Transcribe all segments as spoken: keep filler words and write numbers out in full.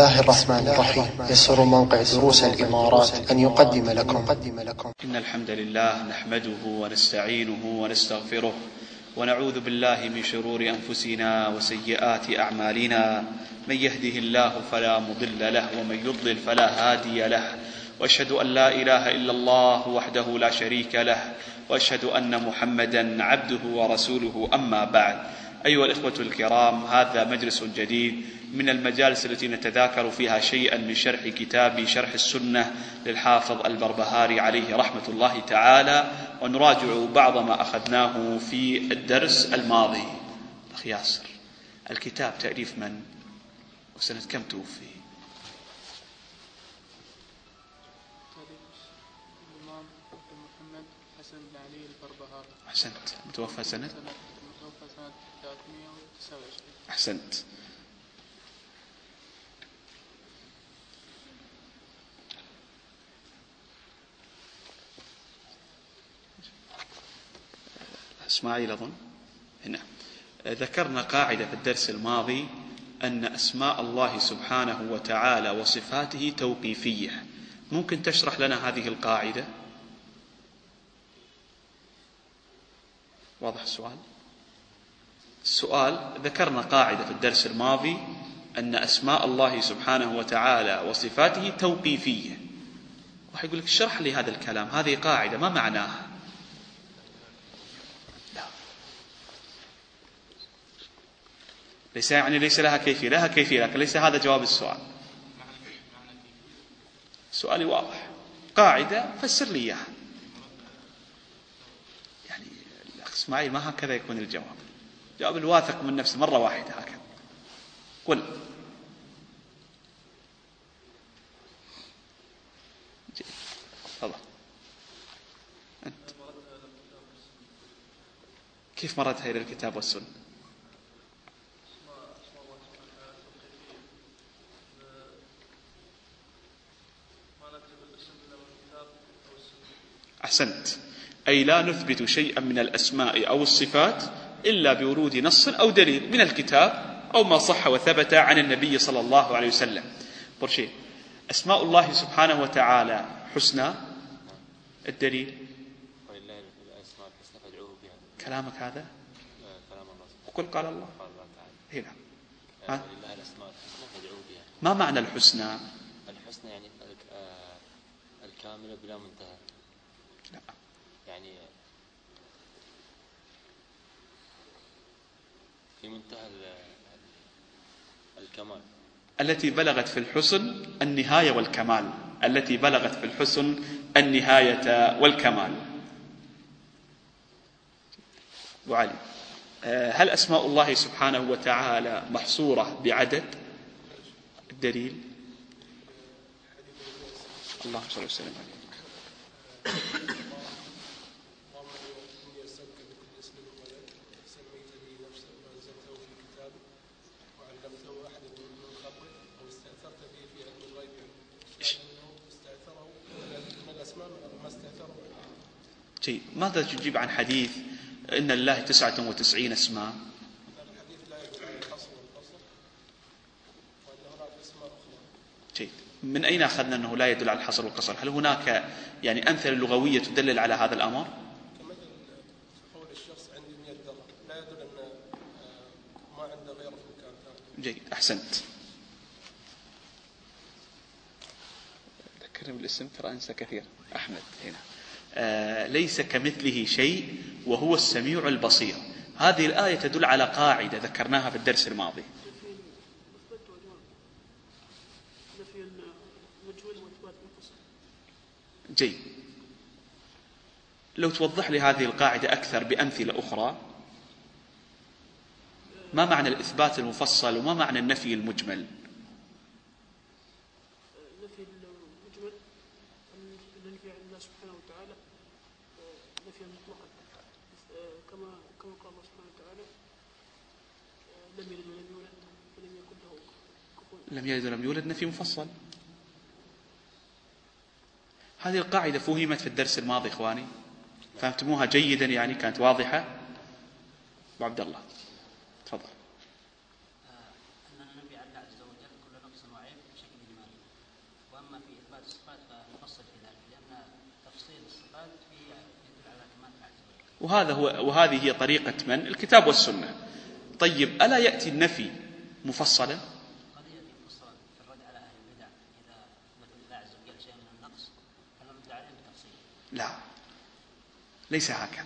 الله الرحمن الرحيم. يسر موقع دروس الإمارات أن يقدم لكم إن الحمد لله نحمده ونستعينه ونستغفره ونعوذ بالله من شرور أنفسنا وسيئات أعمالنا. من يهده الله فلا مضل له ومن يضلل فلا هادي له، وأشهد أن لا إله إلا الله وحده لا شريك له، وأشهد أن محمدا عبده ورسوله. أما بعد، أيها الإخوة الكرام، هذا مجلس جديد من المجالس التي نتذاكر فيها شيئا من شرح كتاب شرح السنة للحافظ البربهاري عليه رحمة الله تعالى، ونراجع بعض ما أخذناه في الدرس الماضي. أخي ياسر، الكتاب تأليف من؟ وسنة كم توفي؟ الإمام محمد حسن بن علي البربهاري. أحسنت. متوفى سنة؟ متوفى سنة ثلاثمائة وتسعة وعشرين. أحسنت. إسماعيل أظن هنا. ذكرنا قاعدة في الدرس الماضي أن أسماء الله سبحانه وتعالى وصفاته توقيفية. ممكن تشرح لنا هذه القاعدة؟ واضح السؤال؟ السؤال، ذكرنا قاعدة في الدرس الماضي أن أسماء الله سبحانه وتعالى وصفاته توقيفية. واحد يقول لك اشرح لي هذا الكلام، هذه قاعدة ما معناها؟ لا، ليس يعني ليس لها كيفية، لها كيفية، لكن ليس هذا جواب السؤال. سؤالي واضح، قاعدة فسر لي إياها. يعني الأخ إسماعيل، ما هكذا يكون الجواب. جواب الواثق من نفسه مرة واحدة هكذا. قل. تفضل. أنت كيف مردها إلى الكتاب والسنة؟ أحسنت. أي لا نثبت شيئا من الأسماء أو الصفات إلا بورود نص أو دليل من الكتاب أو ما صح وثبت عن النبي صلى الله عليه وسلم. برشي أسماء الله سبحانه وتعالى حسنى، الدليل ولله الأسماء الحسنى فادعوه بها. كلامك هذا؟ كلام الله. وقل قال الله. قال الله تعالى. هنا. ها؟ ولله الأسماء الحسنى فادعوه بها. ما معنى الحسنى؟ الحسنى يعني الكاملة بلا منتهى. لا. يعني في منتهى الكمال. التي بلغت في الحسن النهاية والكمال. التي بلغت في الحسن النهاية والكمال. وعلي، هل أسماء الله سبحانه وتعالى محصورة بعدد؟ الدليل؟ اللهم صل وسلم عليه. جيد. ماذا تجيب عن حديث إن لله تسعة وتسعين اسما؟ جيد. من أين أخذنا أنه لا يدل على الحصر والقصر؟ هل هناك يعني أمثلة لغوية تدلل على هذا الأمر؟ كمثل قول الشخص عندي مئة درهم لا يدل أن ما عنده غيره في مكان ثاني. جيد. أحسنت. ذكرني بالاسم ترى أنسى كثير. أحمد هنا. آه ليس كمثله شيء وهو السميع البصير. هذه الآية تدل على قاعدة ذكرناها في الدرس الماضي. جيد. لو توضح لي هذه القاعدة أكثر بأمثلة أخرى. ما معنى الإثبات المفصل وما معنى النفي المجمل؟ النفي المجمل النفي عن الله سبحانه وتعالى نفيا مطلقا، كما كما قال الله سبحانه وتعالى لم يلد ولم يولد ولم يكن له كفوا. لم يلد ولم يولد نفي مفصل. هذه القاعدة فهمت في الدرس الماضي إخواني؟ فهمتموها جيدا؟ يعني كانت واضحة؟ أبو عبد الله تفضل. أن النبي عز وجل كل نقص وعيب في إثبات الصفات فنفصل في ذلك، لأن تفصيل الصفات فيه يدل على كمال العجز. وهذا هو وهذه هي طريقة من؟ الكتاب والسنة. طيب ألا يأتي النفي مفصلا؟ قد يأتي مفصلا في الرد على أهل البدع، إذا مثل الله عز وجل شيء من النقص فنرد عليهم بتفصيل. لا، ليس هكذا.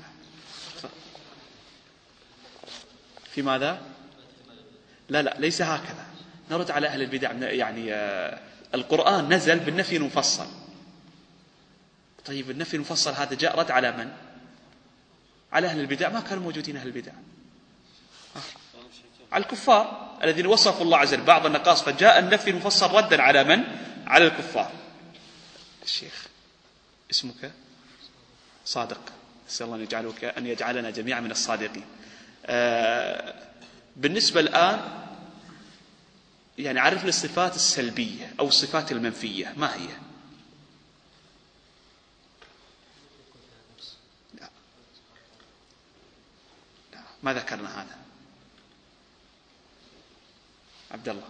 في ماذا؟ لا لا ليس هكذا. نرد على أهل البدع، يعني آه القرآن نزل بالنفي المفصل. طيب النفي المفصل هذا جاء رد على من؟ على أهل البدع. ما كانوا موجودين أهل البدع، على الكفار الذين وصفوا الله عز وجل بعض النقائص، فجاء النفي المفصل ردا على من؟ على الكفار. الشيخ اسمك صادق، أسأل الله أن يجعلك أن يجعلنا جميعا من الصادقين. آه بالنسبة الآن يعني عرفنا الصفات السلبية أو الصفات المنفية، ما هي؟ لا. لا. ما ذكرنا هذا. عبد الله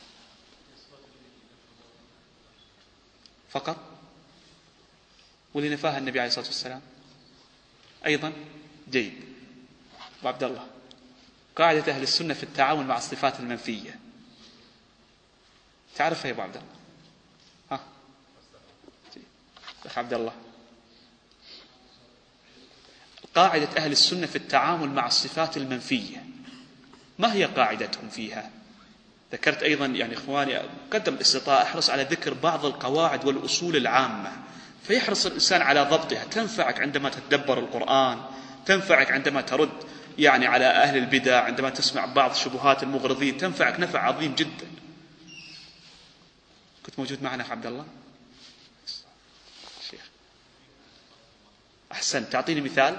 فقط، واللي نفاها النبي عليه الصلاة والسلام أيضا. جيد. وعبد الله قاعدة أهل السنة في التعامل مع الصفات المنفية تعرفها يا أبو عبد الله؟ ها أخ عبد الله، قاعدة أهل السنة في التعامل مع الصفات المنفية ما هي قاعدتهم فيها؟ ذكرت أيضا يعني إخواني قدم الاستطاعة احرص على ذكر بعض القواعد والأصول العامة فيحرص الإنسان على ضبطها، تنفعك عندما تتدبر القرآن، تنفعك عندما ترد يعني على أهل البدع، عندما تسمع بعض شبهات المغرضين، تنفعك نفع عظيم جدا. كنت موجود معنا عبد الله؟ شيخ أحسن، تعطيني مثال.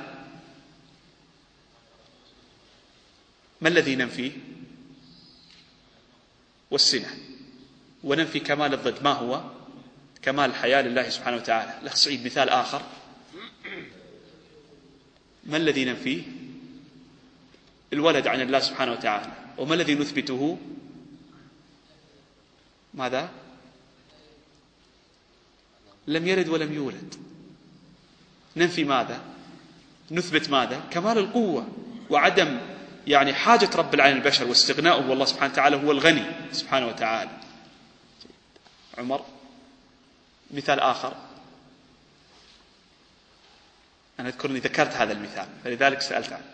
ما الذي ننفيه؟ والسنة، وننفي كمال الضد. ما هو؟ كمال الحياة لله سبحانه وتعالى. لك سعيد مثال آخر. ما الذي ننفيه؟ الولد عن الله سبحانه وتعالى. وما الذي نثبته؟ ماذا؟ لم يلد ولم يولد. ننفي ماذا؟ نثبت ماذا؟ كمال القوة وعدم يعني حاجة رب العالمين البشر واستغناؤه، والله سبحانه وتعالى هو الغني سبحانه وتعالى. عمر مثال آخر. أنا أذكرني ذكرت هذا المثال فلذلك سألت عنه.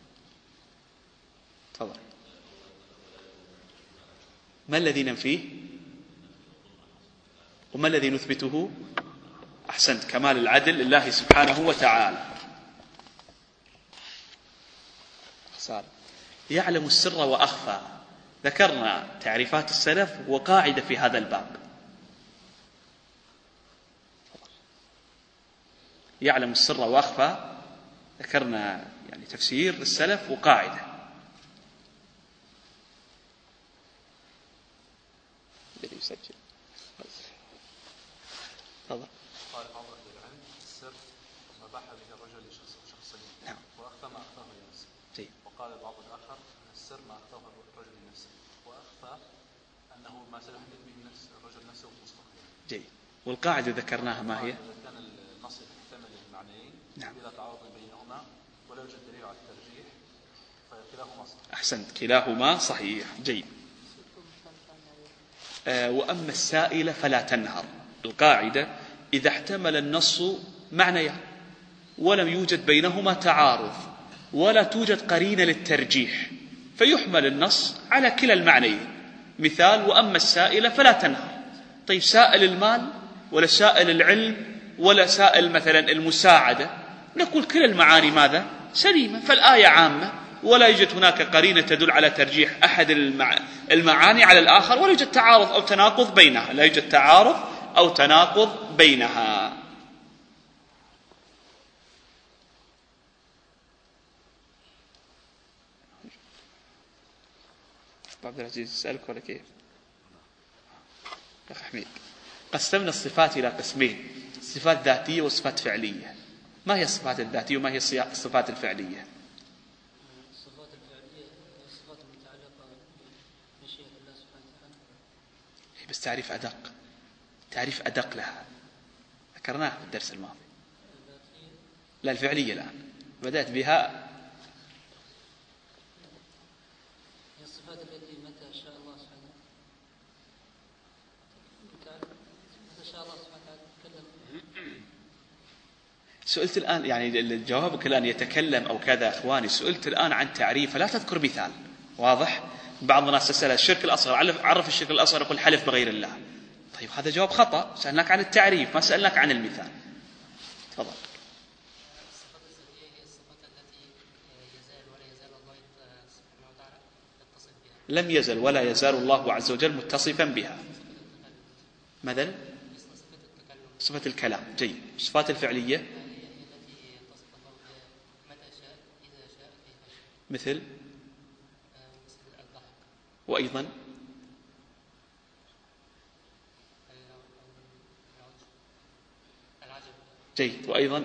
تفضل. ما الذي ننفيه؟ وما الذي نثبته؟ أحسنت، كمال العدل لله سبحانه وتعالى. صار يعلم السر وأخفى. ذكرنا تعريفات السلف وقاعدة في هذا الباب. يعلم السر وأخفى، ذكرنا يعني تفسير السلف وقاعدة. الذي يسجل تفضل. قال بعض أهل العلم السر ما باح به الرجل لشخص شخصين، نعم. وأخفى ما أخفاه لنفسه. طيب. وقال البعض الآخر السر ما أخفاه الرجل لنفسه، وأخفى أنه ما سيحدث به نفس الرجل نفسه مستقبلا. جيد. والقاعدة ذكرناها ما هي؟ إذا كان النص يحتمل المعنيين، نعم. إذا تعارض بينهما ولا يوجد دليل على الترجيح فكلاهما صحيح. أحسنت، كلاهما صحيح. جيد. آه وأما السائل فلا تنهر. القاعدة إذا احتمل النص معنيان ولم يوجد بينهما تعارض ولا توجد قرينة للترجيح فيحمل النص على كلا المعنيين. مثال: وأما السائل فلا تنهر. طيب سائل المال ولا سائل العلم ولا سائل مثلا المساعدة؟ نقول كلا المعاني ماذا؟ سليمة. فالآية عامة ولا يوجد هناك قرينة تدل على ترجيح أحد المعاني على الآخر، ولا يوجد تعارض أو تناقض بينها. لا يوجد تعارض أو تناقض بينها. عبد العزيز أسألك ولا كيف؟ يا أخي حميد، قسمنا الصفات إلى قسمين: صفات ذاتية وصفات فعلية. ما هي الصفات الذاتية وما هي الصفات الفعلية؟ الصفات الفعلية هي الصفات المتعلقة بمشيئة الله سبحانه وتعالى. بس تعريف أدق. تعريف أدق لها ذكرناه في الدرس الماضي. لا الفعلية الآن بدأت بها. الصفات التي متى شاء الله سبحانه متى شاء الله سبحانه وتعالى تكلم. سئلت الآن يعني جوابك الآن يتكلم أو كذا أخواني، سئلت الآن عن تعريف فلا تذكر مثال واضح. بعض الناس تسأل الشرك الأصغر، عرف الشرك الأصغر يقول حلف بغير الله. طيب هذا جواب خطأ، سألناك عن التعريف ما سألناك عن المثال. تفضل. الصفات الذاتية هي الصفات التي يزال ولا يزال الله سبحانه وتعالى يتصف بها. لم يزل ولا يزال الله عز وجل متصفا بها. مثل صفة الكلام. جيد. الصفات الفعلية مثل وأيضا جيد وأيضا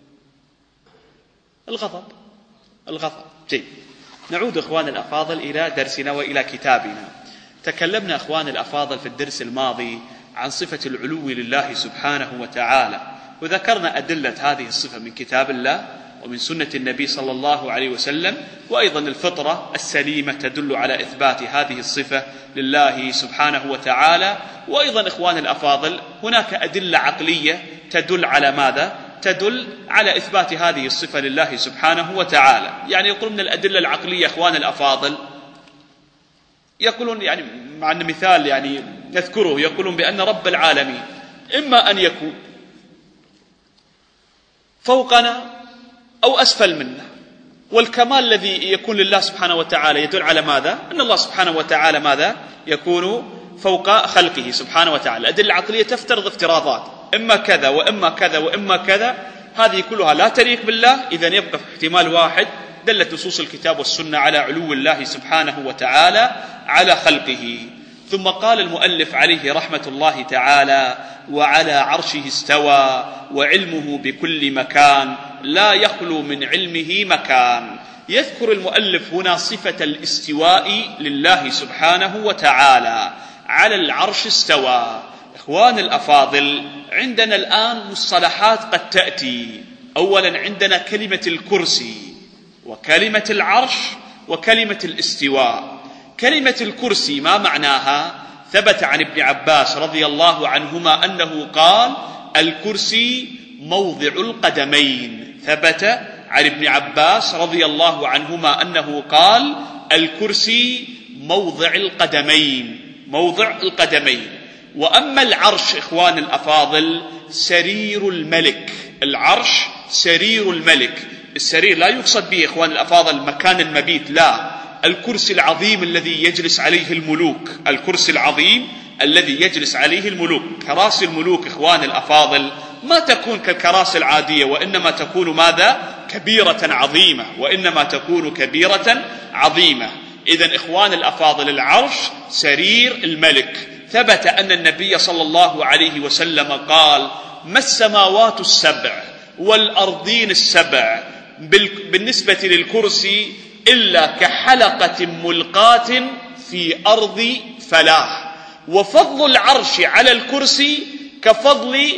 الغضب. الغضب. جيد. نعود أخوان الأفاضل إلى درسنا وإلى كتابنا. تكلمنا أخوان الأفاضل في الدرس الماضي عن صفة العلو لله سبحانه وتعالى، وذكرنا أدلة هذه الصفة من كتاب الله ومن سنة النبي صلى الله عليه وسلم، وأيضا الفطرة السليمة تدل على إثبات هذه الصفة لله سبحانه وتعالى. وأيضا إخوان الأفاضل هناك أدلة عقلية تدل على ماذا؟ تدل على إثبات هذه الصفة لله سبحانه وتعالى. يعني يقول من الأدلة العقلية إخوان الأفاضل، يقولون يعني مع أن مثال يعني نذكره، يقولون بأن رب العالمين إما أن يكون فوقنا أو أسفل منا، والكمال الذي يكون لله سبحانه وتعالى يدل على ماذا؟ أن الله سبحانه وتعالى ماذا؟ يكون فوق خلقه سبحانه وتعالى. الأدلة العقلية تفترض افتراضات، إما كذا وإما كذا وإما كذا، هذه كلها لا تليق بالله. إذن يبقى في احتمال واحد، دلت نصوص الكتاب والسنة على علو الله سبحانه وتعالى على خلقه. ثم قال المؤلف عليه رحمة الله تعالى: وعلى عرشه استوى وعلمه بكل مكان لا يخلو من علمه مكان. يذكر المؤلف هنا صفة الاستواء لله سبحانه وتعالى. على العرش استوى. إخوان الأفاضل، عندنا الآن مصطلحات قد تأتي. أولا عندنا كلمة الكرسي وكلمة العرش وكلمة الاستواء. كلمة الكرسي ما معناها؟ ثبت عن ابن عباس رضي الله عنهما أنه قال: الكرسي موضع القدمين. ثبت عن ابن عباس رضي الله عنهما أنه قال: الكرسي موضع القدمين، موضع القدمين. وأما العرش إخوان الأفاضل سرير الملك. العرش سرير الملك. السرير لا يقصد به إخوان الأفاضل مكان المبيت، لا، الكرسي العظيم الذي يجلس عليه الملوك. الكرسي العظيم الذي يجلس عليه الملوك. كراسي الملوك إخوان الأفاضل ما تكون كالكراسي العادية، وإنما تكون ماذا؟ كبيرة عظيمة، وإنما تكون كبيرة عظيمة. إذن إخوان الأفاضل العرش سرير الملك. ثبت أن النبي صلى الله عليه وسلم قال: ما السماوات السبع والأرضين السبع بالنسبة للكرسي إلا كحلقة ملقاة في أرض فلاة. وفضل العرش على الكرسي كفضل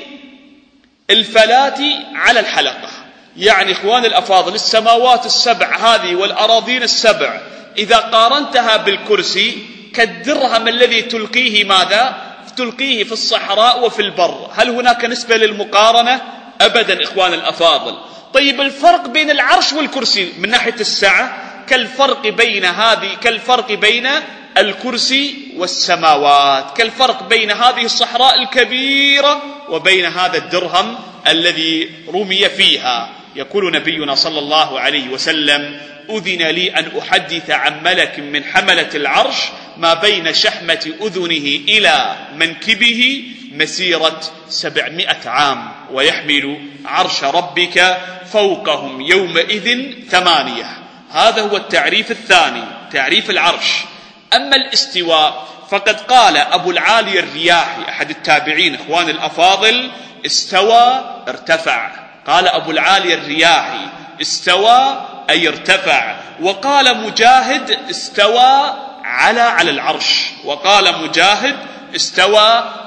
الفلاة على الحلقة. يعني إخوان الأفاضل السماوات السبع هذه والأراضين السبع إذا قارنتها بالكرسي كالدرهم الذي تلقيه ماذا؟ تلقيه في الصحراء وفي البر. هل هناك نسبة للمقارنة؟ أبدا إخوان الأفاضل. طيب الفرق بين العرش والكرسي من ناحية السعة كالفرق بين هذه كالفرق بين الكرسي والسماوات، كالفرق بين هذه الصحراء الكبيرة وبين هذا الدرهم الذي رمي فيها. يقول نبينا صلى الله عليه وسلم: أذن لي أن أحدث عن ملك من حملة العرش ما بين شحمة أذنه إلى منكبه مسيرة سبعمائة عام ويحمل عرش ربك فوقهم يومئذ ثمانية. هذا هو التعريف الثاني، تعريف العرش. أما الاستواء فقد قال أبو العالي الرياحي أحد التابعين إخوان الأفاضل: استوى ارتفع. قال أبو العالي الرياحي: استوى أي ارتفع. وقال مجاهد: استوى على على العرش. وقال مجاهد: استوى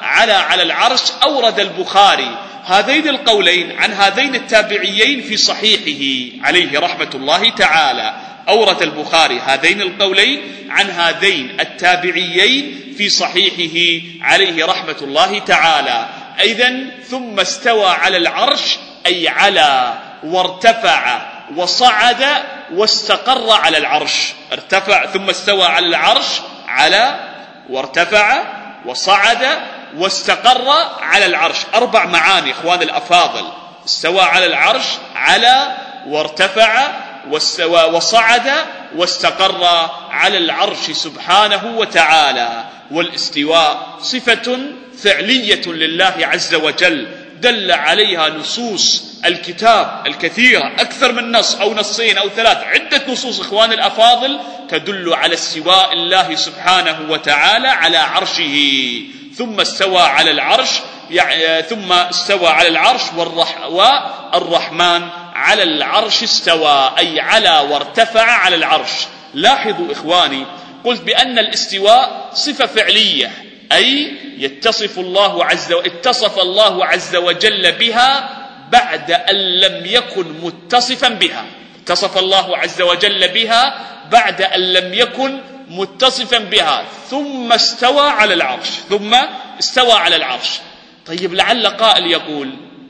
على على العرش أورد البخاري هذين القولين عن هذين التابعيين في صحيحه عليه رحمة الله تعالى. أورد البخاري هذين القولين عن هذين التابعيين في صحيحه عليه رحمة الله تعالى. إذن ثم استوى على العرش أي على وارتفع وصعد واستقر على العرش. ارتفع ثم استوى على العرش على وارتفع وصعد واستقر على العرش. أربع معاني إخوان الأفاضل. استوى على العرش، على وارتفع واستوى وصعد واستقر على العرش سبحانه وتعالى. والاستواء صفة فعلية لله عز وجل دل عليها نصوص الكتاب الكثيرة، أكثر من نص أو نصين أو ثلاث، عدة نصوص إخوان الأفاضل تدل على استواء الله سبحانه وتعالى على عرشه. ثم استوى على العرش يعني ثم استوى على العرش والرح والرحمن على العرش استوى أي على وارتفع على العرش. لاحظوا إخواني، قلت بأن الاستواء صفة فعلية، أي يتصف الله عز وجل اتصف الله عز وجل بها بعد أن لم يكن متصفا بها. اتصف الله عز وجل بها بعد أن لم يكن متصفا بها ثم استوى على العرش ثم استوى على العرش. طيب لعل قائل يقول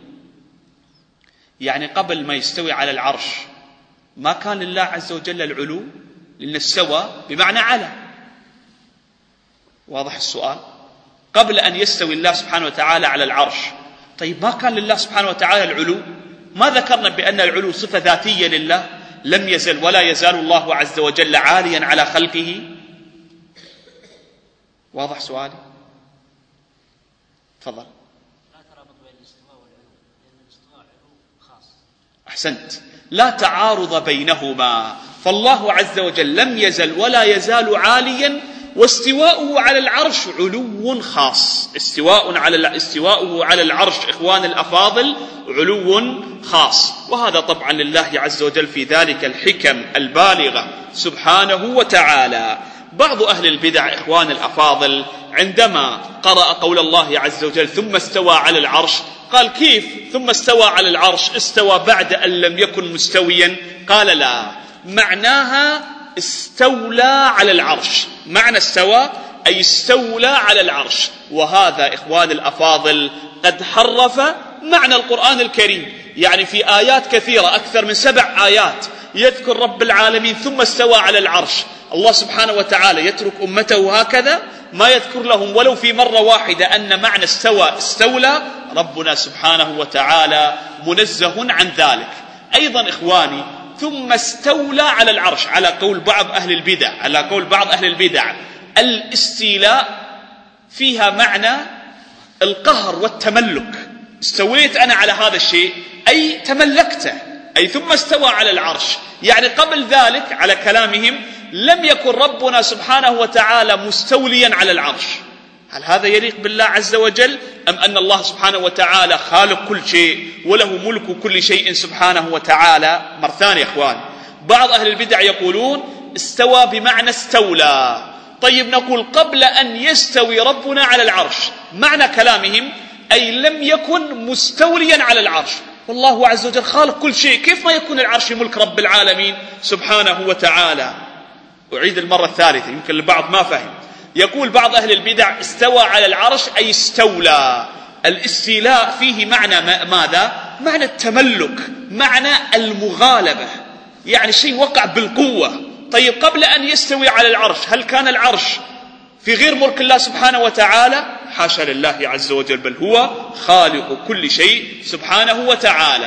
يعني قبل ما يستوي على العرش ما كان لله عز وجل العلو؟ لأن استوى بمعنى على. واضح السؤال؟ قبل أن يستوي الله سبحانه وتعالى على العرش، طيب ما كان لله سبحانه وتعالى العلو؟ ما ذكرنا بأن العلو صفة ذاتية لله؟ لم يزل ولا يزال الله عز وجل عاليا على خلقه. واضح سؤالي؟ تفضل. لا ترابط بين الاستواء والعلو، لأن الاستواء علو خاص. أحسنت، لا تعارض بينهما، فالله عز وجل لم يزل ولا يزال عاليا، واستواؤه على العرش علو خاص. استواء على استواؤه على العرش إخوان الأفاضل علو خاص، وهذا طبعا لله عز وجل في ذلك الحكم البالغة سبحانه وتعالى. بعض أهل البدع إخوان الأفاضل عندما قرأ قول الله عز وجل ثم استوى على العرش قال كيف ثم استوى على العرش؟ استوى بعد أن لم يكن مستويا؟ قال لا، معناها استولى على العرش. معنى استوى أي استولى على العرش، وهذا إخوان الأفاضل قد حرف معنى القرآن الكريم. يعني في آيات كثيرة أكثر من سبع آيات يذكر رب العالمين ثم استوى على العرش. الله سبحانه وتعالى يترك أمته هكذا ما يذكر لهم ولو في مرة واحدة أن معنى استوى استولى؟ ربنا سبحانه وتعالى منزه عن ذلك. أيضا إخواني ثم استولى على العرش على قول بعض أهل البدع على قول بعض أهل البدع الاستيلاء فيها معنى القهر والتملك. استويت أنا على هذا الشيء أي تملكته، أي ثم استوى على العرش. يعني قبل ذلك على كلامهم لم يكن ربنا سبحانه وتعالى مستوليا على العرش. هل هذا يليق بالله عز وجل؟ أم أن الله سبحانه وتعالى خالق كل شيء وله ملك كل شيء سبحانه وتعالى؟ مرة ثانية إخوان، بعض أهل البدع يقولون استوى بمعنى استولى. طيب نقول قبل أن يستوي ربنا على العرش، معنى كلامهم أي لم يكن مستوليا على العرش، والله عز وجل خالق كل شيء، كيف ما يكون العرش ملك رب العالمين سبحانه وتعالى؟ أعيد المرة الثالثة يمكن البعض ما فهم. يقول بعض أهل البدع استوى على العرش أي استولى. الاستيلاء فيه معنى ماذا؟ معنى التملك، معنى المغالبة، يعني شيء وقع بالقوة. طيب قبل أن يستوي على العرش هل كان العرش في غير ملك الله سبحانه وتعالى؟ حاشا لله عز وجل، بل هو خالق كل شيء سبحانه وتعالى.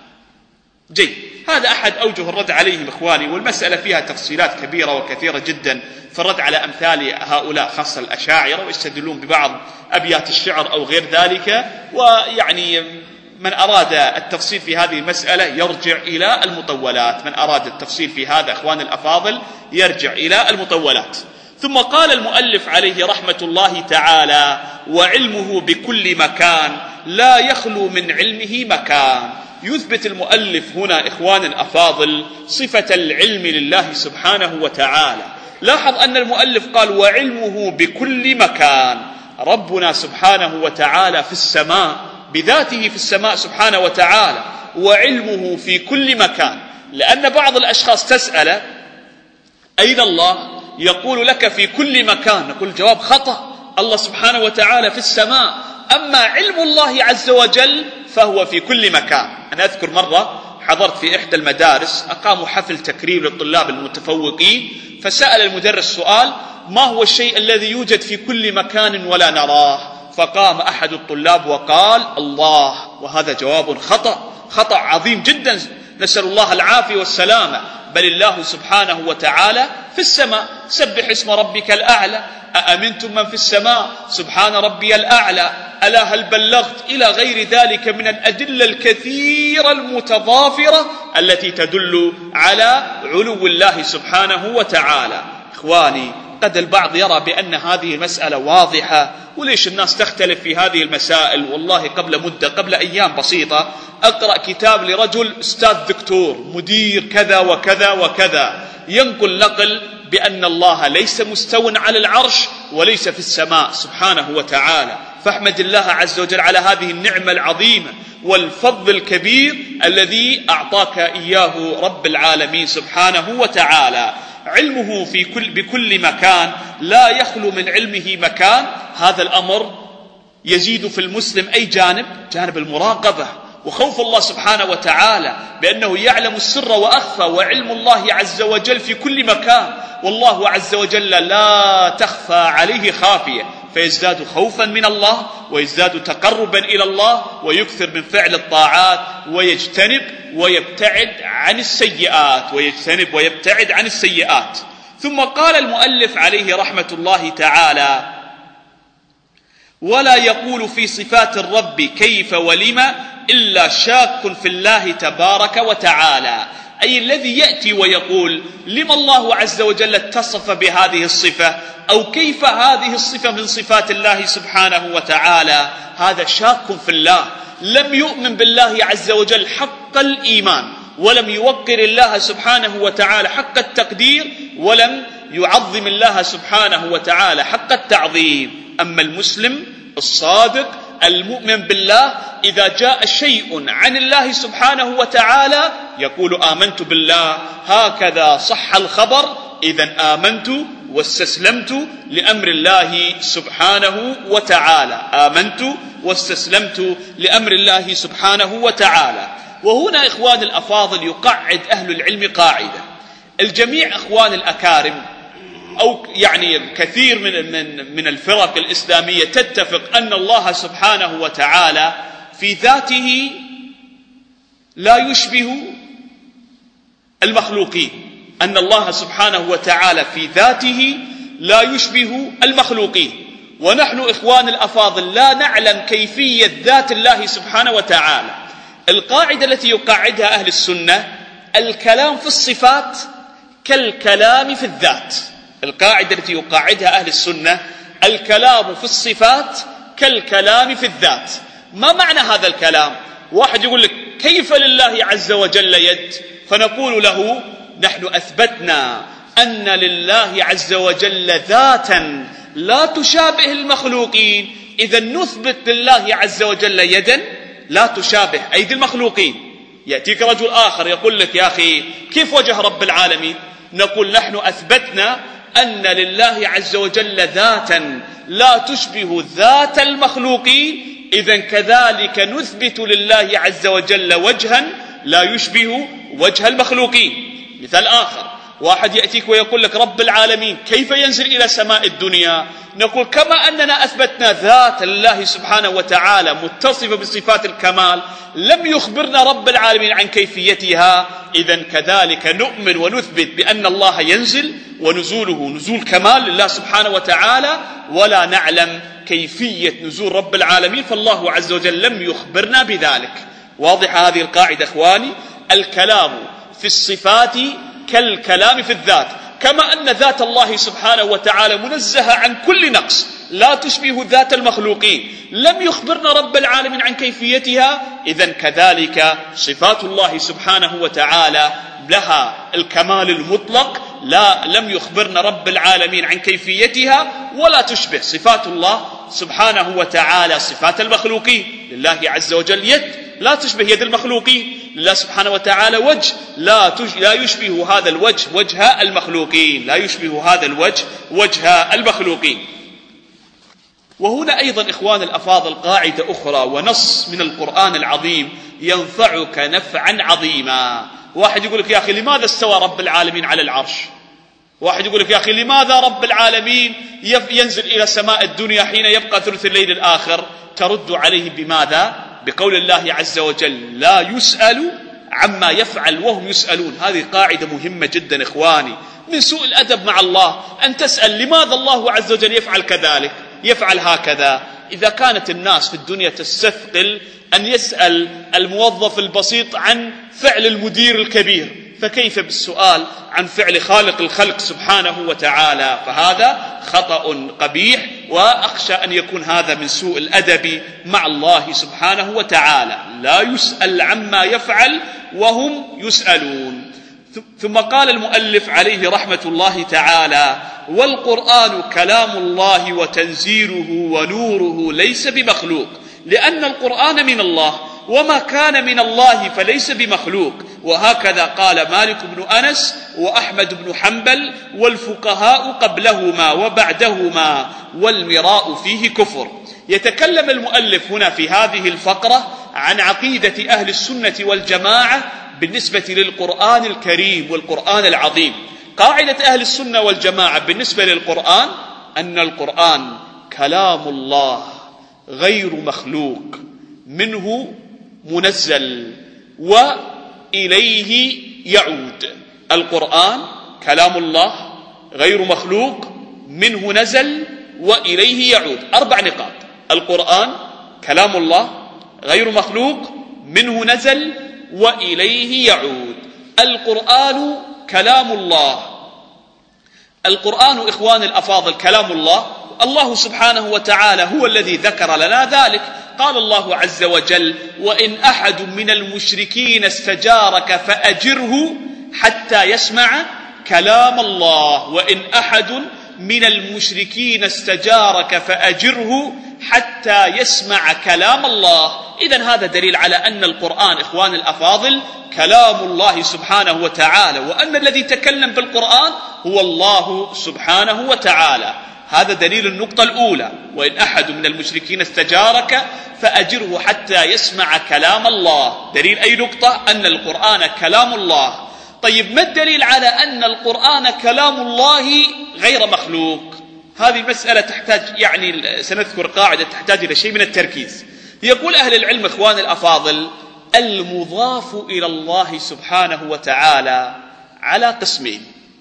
جيد، هذا أحد أوجه الرد عليهم إخواني، والمسألة فيها تفصيلات كبيرة وكثيرة جدا في الرد على أمثال هؤلاء خاصة الأشاعرة، ويستدلون ببعض أبيات الشعر أو غير ذلك. ويعني من أراد التفصيل في هذه المسألة يرجع إلى المطولات، من أراد التفصيل في هذا إخوان الأفاضل يرجع إلى المطولات. ثم قال المؤلف عليه رحمة الله تعالى وعلمه بكل مكان لا يخلو من علمه مكان. يثبت المؤلف هنا إخوان الأفاضل صفة العلم لله سبحانه وتعالى. لاحظ أن المؤلف قال وعلمه بكل مكان. ربنا سبحانه وتعالى في السماء بذاته، في السماء سبحانه وتعالى، وعلمه في كل مكان. لأن بعض الأشخاص تسأل أين الله؟ يقول لك في كل مكان. نقول جواب خطأ، الله سبحانه وتعالى في السماء، أما علم الله عز وجل فهو في كل مكان. أنا أذكر مرة حضرت في إحدى المدارس أقاموا حفل تكريم للطلاب المتفوقين، فسأل المدرس سؤال: ما هو الشيء الذي يوجد في كل مكان ولا نراه؟ فقام أحد الطلاب وقال: الله. وهذا جواب خطأ، خطأ عظيم جدا، نسأل الله العافية والسلامة. بل الله سبحانه وتعالى في السماء، سبح اسم ربك الأعلى، أأمنتم من في السماء سبحان ربي الأعلى، ألا هل بلغت، إلى غير ذلك من الأدلة الكثيرة المتضافرة التي تدل على علو الله سبحانه وتعالى. إخواني، قد البعض يرى بأن هذه المسألة واضحة، وليش الناس تختلف في هذه المسائل؟ والله قبل مدة، قبل أيام بسيطة، أقرأ كتاب لرجل أستاذ دكتور مدير كذا وكذا وكذا، ينقل نقل بأن الله ليس مستوٍ على العرش وليس في السماء سبحانه وتعالى. فاحمد الله عز وجل على هذه النعمة العظيمة والفضل الكبير الذي أعطاك إياه رب العالمين سبحانه وتعالى. علمه في كل بكل مكان، لا يخلو من علمه مكان. هذا الأمر يزيد في المسلم أي جانب؟ جانب المراقبة وخوف الله سبحانه وتعالى، بأنه يعلم السر وأخفى، وعلم الله عز وجل في كل مكان، والله عز وجل لا تخفى عليه خافية، فيزداد خوفا من الله ويزداد تقربا إلى الله ويكثر من فعل الطاعات ويجتنب ويبتعد عن السيئات ويجتنب ويبتعد عن السيئات. ثم قال المؤلف عليه رحمة الله تعالى: ولا يقول في صفات الرب كيف ولما إلا شاك في الله تبارك وتعالى، أي الذي يأتي ويقول لما الله عز وجل اتصف بهذه الصفة، أو كيف هذه الصفة من صفات الله سبحانه وتعالى، هذا شاك في الله، لم يؤمن بالله عز وجل حق الإيمان، ولم يوقر الله سبحانه وتعالى حق التقدير، ولم يعظم الله سبحانه وتعالى حق التعظيم. أما المسلم الصادق المؤمن بالله، إذا جاء شيء عن الله سبحانه وتعالى يقول آمنت بالله، هكذا صح الخبر، إذن آمنت واستسلمت لأمر الله سبحانه وتعالى، آمنت واستسلمت لأمر الله سبحانه وتعالى. وهنا إخوان الأفاضل يقعد أهل العلم قاعدة، الجميع إخوان الأكارم أو يعني كثير من من من الفرق الإسلامية تتفق أن الله سبحانه وتعالى في ذاته لا يشبه المخلوقين، أن الله سبحانه وتعالى في ذاته لا يشبه المخلوقين. ونحن إخوان الأفاضل لا نعلم كيفية ذات الله سبحانه وتعالى. القاعدة التي يقاعدها أهل السنة: الكلام في الصفات كالكلام في الذات. القاعدة التي يقاعدها أهل السنة: الكلام في الصفات كالكلام في الذات. ما معنى هذا الكلام؟ واحد يقول لك كيف لله عز وجل يد؟ فنقول له نحن أثبتنا أن لله عز وجل ذاتا لا تشابه المخلوقين، إذا نثبت لله عز وجل يدا لا تشابه أيدي المخلوقين. يأتيك رجل آخر يقول لك يا أخي كيف وجه رب العالمين؟ نقول نحن أثبتنا أن لله عز وجل ذاتا لا تشبه ذات المخلوقين، إذن كذلك نثبت لله عز وجل وجها لا يشبه وجه المخلوقين. مثال آخر، واحد يأتيك ويقول لك رب العالمين كيف ينزل إلى سماء الدنيا؟ نقول كما أننا أثبتنا ذات الله سبحانه وتعالى متصفة بصفات الكمال، لم يخبرنا رب العالمين عن كيفيتها، إذن كذلك نؤمن ونثبت بأن الله ينزل ونزوله نزول كمال لله سبحانه وتعالى، ولا نعلم كيفية نزول رب العالمين، فالله عز وجل لم يخبرنا بذلك. واضحة هذه القاعدة إخواني؟ الكلام في الصفات كالكلام في الذات، كما أن ذات الله سبحانه وتعالى منزهة عن كل نقص لا تشبه ذات المخلوقين، لم يخبرنا رب العالمين عن كيفيتها، إذن كذلك صفات الله سبحانه وتعالى لها الكمال المطلق لا لم يخبرنا رب العالمين عن كيفيتها، ولا تشبه صفات الله سبحانه وتعالى صفات المخلوقين. لله عز وجل يد لا تشبه يد المخلوقين، لله سبحانه وتعالى وجه لا لا يشبه هذا الوجه وجه المخلوقين، لا يشبه هذا الوجه وجه المخلوقين. وهنا أيضا إخوان الأفاضل قاعدة أخرى ونص من القرآن العظيم ينفعك نفعا عظيما. واحد يقول لك يا أخي لماذا استوى رب العالمين على العرش؟ واحد يقول لك يا أخي لماذا رب العالمين ينزل إلى سماء الدنيا حين يبقى ثلث الليل الآخر؟ ترد عليه بماذا؟ بقول الله عز وجل لا يسأل عما يفعل وهم يسألون. هذه قاعدة مهمة جدا إخواني. من سوء الأدب مع الله أن تسأل لماذا الله عز وجل يفعل كذلك يفعل هكذا. إذا كانت الناس في الدنيا تستثقل أن يسأل الموظف البسيط عن فعل المدير الكبير، فكيف بالسؤال عن فعل خالق الخلق سبحانه وتعالى؟ فهذا خطأ قبيح، وأخشى أن يكون هذا من سوء الأدب مع الله سبحانه وتعالى. لا يسأل عما يفعل وهم يسألون. ثم قال المؤلف عليه رحمة الله تعالى: والقرآن كلام الله وتنزيله ونوره ليس بمخلوق، لأن القرآن من الله، وما كان من الله فليس بمخلوق. وهكذا قال مالك بن أنس وأحمد بن حنبل والفقهاء قبلهما وبعدهما، والمراء فيه كفر. يتكلم المؤلف هنا في هذه الفقرة عن عقيدة أهل السنة والجماعة بالنسبة للقرآن الكريم والقرآن العظيم. قاعدة أهل السنة والجماعة بالنسبة للقرآن أن القرآن كلام الله غير مخلوق، منه منزل وإليه يعود. القرآن كلام الله غير مخلوق، منه نزل وإليه يعود. أربع نقاط: القرآن كلام الله غير مخلوق، منه نزل وإليه يعود. القرآن كلام الله. القرآن إخوان الأفاضل كلام الله. الله سبحانه وتعالى هو الذي ذكر لنا ذلك. قال الله عز وجل: وإن أحد من المشركين استجارك فأجره حتى يسمع كلام الله. وإن أحد من المشركين استجارك فأجره حتى يسمع كلام الله. إذن هذا دليل على أن القرآن إخوان الأفاضل كلام الله سبحانه وتعالى، وأن الذي تكلم بالقرآن هو الله سبحانه وتعالى. هذا دليل النقطة الأولى: وإن أحد من المشركين استجارك فأجره حتى يسمع كلام الله. دليل أي نقطة؟ أن القرآن كلام الله. طيب، ما الدليل على أن القرآن كلام الله غير مخلوق؟ هذه مسألة تحتاج، يعني سنذكر قاعدة تحتاج إلى شيء من التركيز. يقول أهل العلم إخوان الأفاضل: المضاف إلى الله سبحانه وتعالى على قسمين.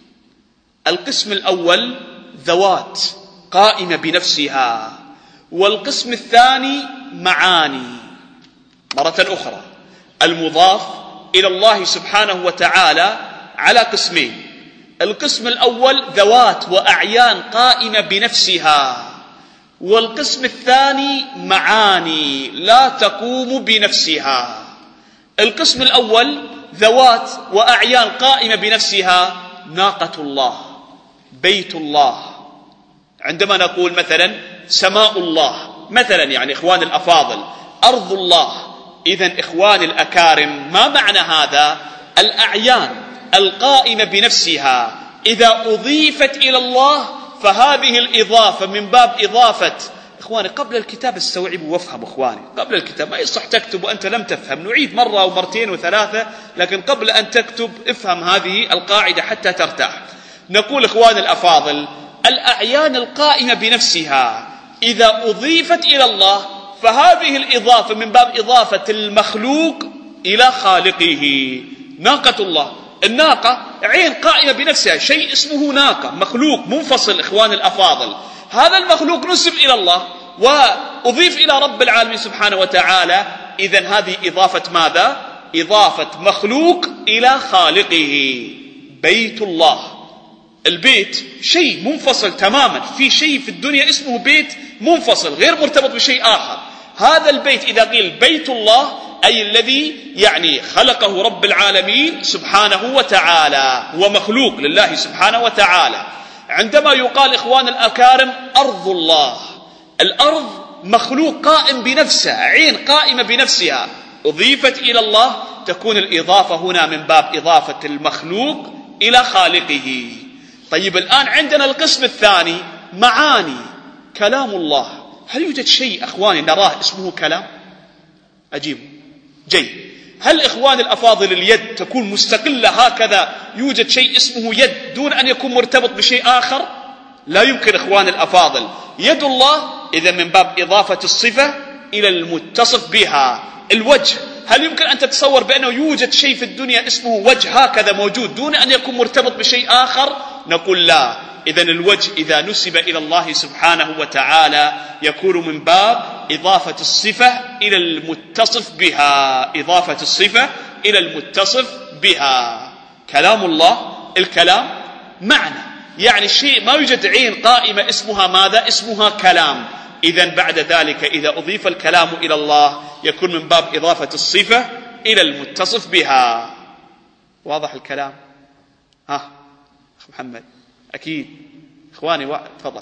القسم الأول ذوات قائمة بنفسها، والقسم الثاني معاني. مرة أخرى، المضاف إلى الله سبحانه وتعالى على قسمين: القسم الأول ذوات وأعيان قائمة بنفسها، والقسم الثاني معاني لا تقوم بنفسها. القسم الأول ذوات وأعيان قائمة بنفسها: ناقة الله، بيت الله. عندما نقول مثلا سماء الله مثلا، يعني إخوان الأفاضل أرض الله. إذن إخوان الأكارم، ما معنى هذا؟ الأعيان القائمة بنفسها إذا أضيفت إلى الله فهذه الإضافة من باب إضافة. إخواني، قبل الكتاب استوعبوا وافهموا. إخواني، قبل الكتاب ما يصح تكتب وأنت لم تفهم. نعيد مرة ومرتين وثلاثة، لكن قبل أن تكتب افهم هذه القاعدة حتى ترتاح. نقول إخوان الأفاضل: الأعيان القائمة بنفسها إذا أضيفت إلى الله فهذه الإضافة من باب إضافة المخلوق إلى خالقه. ناقة الله، الناقة عين قائمة بنفسها، شيء اسمه ناقة، مخلوق منفصل. إخوان الأفاضل، هذا المخلوق نسب إلى الله وأضيف إلى رب العالمين سبحانه وتعالى. إذن هذه إضافة ماذا؟ إضافة مخلوق إلى خالقه. بيت الله، البيت شيء منفصل تماما، في شيء في الدنيا اسمه بيت منفصل غير مرتبط بشيء آخر. هذا البيت إذا قيل بيت الله، أي الذي يعني خلقه رب العالمين سبحانه وتعالى، هو مخلوق لله سبحانه وتعالى. عندما يقال إخوان الأكارم أرض الله، الأرض مخلوق قائم بنفسه، عين قائمة بنفسها أضيفت إلى الله، تكون الإضافة هنا من باب إضافة المخلوق إلى خالقه. طيب الآن عندنا القسم الثاني معاني كلام الله. هل يوجد شيء أخواني نراه اسمه كلام؟ أجيب جيد. هل إخوان الأفاضل اليد تكون مستقلة هكذا، يوجد شيء اسمه يد دون أن يكون مرتبط بشيء آخر؟ لا يمكن إخوان الأفاضل. يد الله إذا من باب إضافة الصفة إلى المتصف بها. الوجه، هل يمكن أن تتصور بأنه يوجد شيء في الدنيا اسمه وجه هكذا موجود دون أن يكون مرتبط بشيء آخر؟ نقول لا. إذن الوجه إذا نسب إلى الله سبحانه وتعالى يكون من باب إضافة الصفة إلى المتصف بها، إضافة الصفة إلى المتصف بها. كلام الله، الكلام معنى، يعني الشيء ما يوجد عين قائمة اسمها ماذا؟ اسمها كلام. إذن بعد ذلك إذا أضيف الكلام إلى الله يكون من باب إضافة الصفة إلى المتصف بها. واضح الكلام؟ ها أخ محمد أكيد إخواني و... تفضل.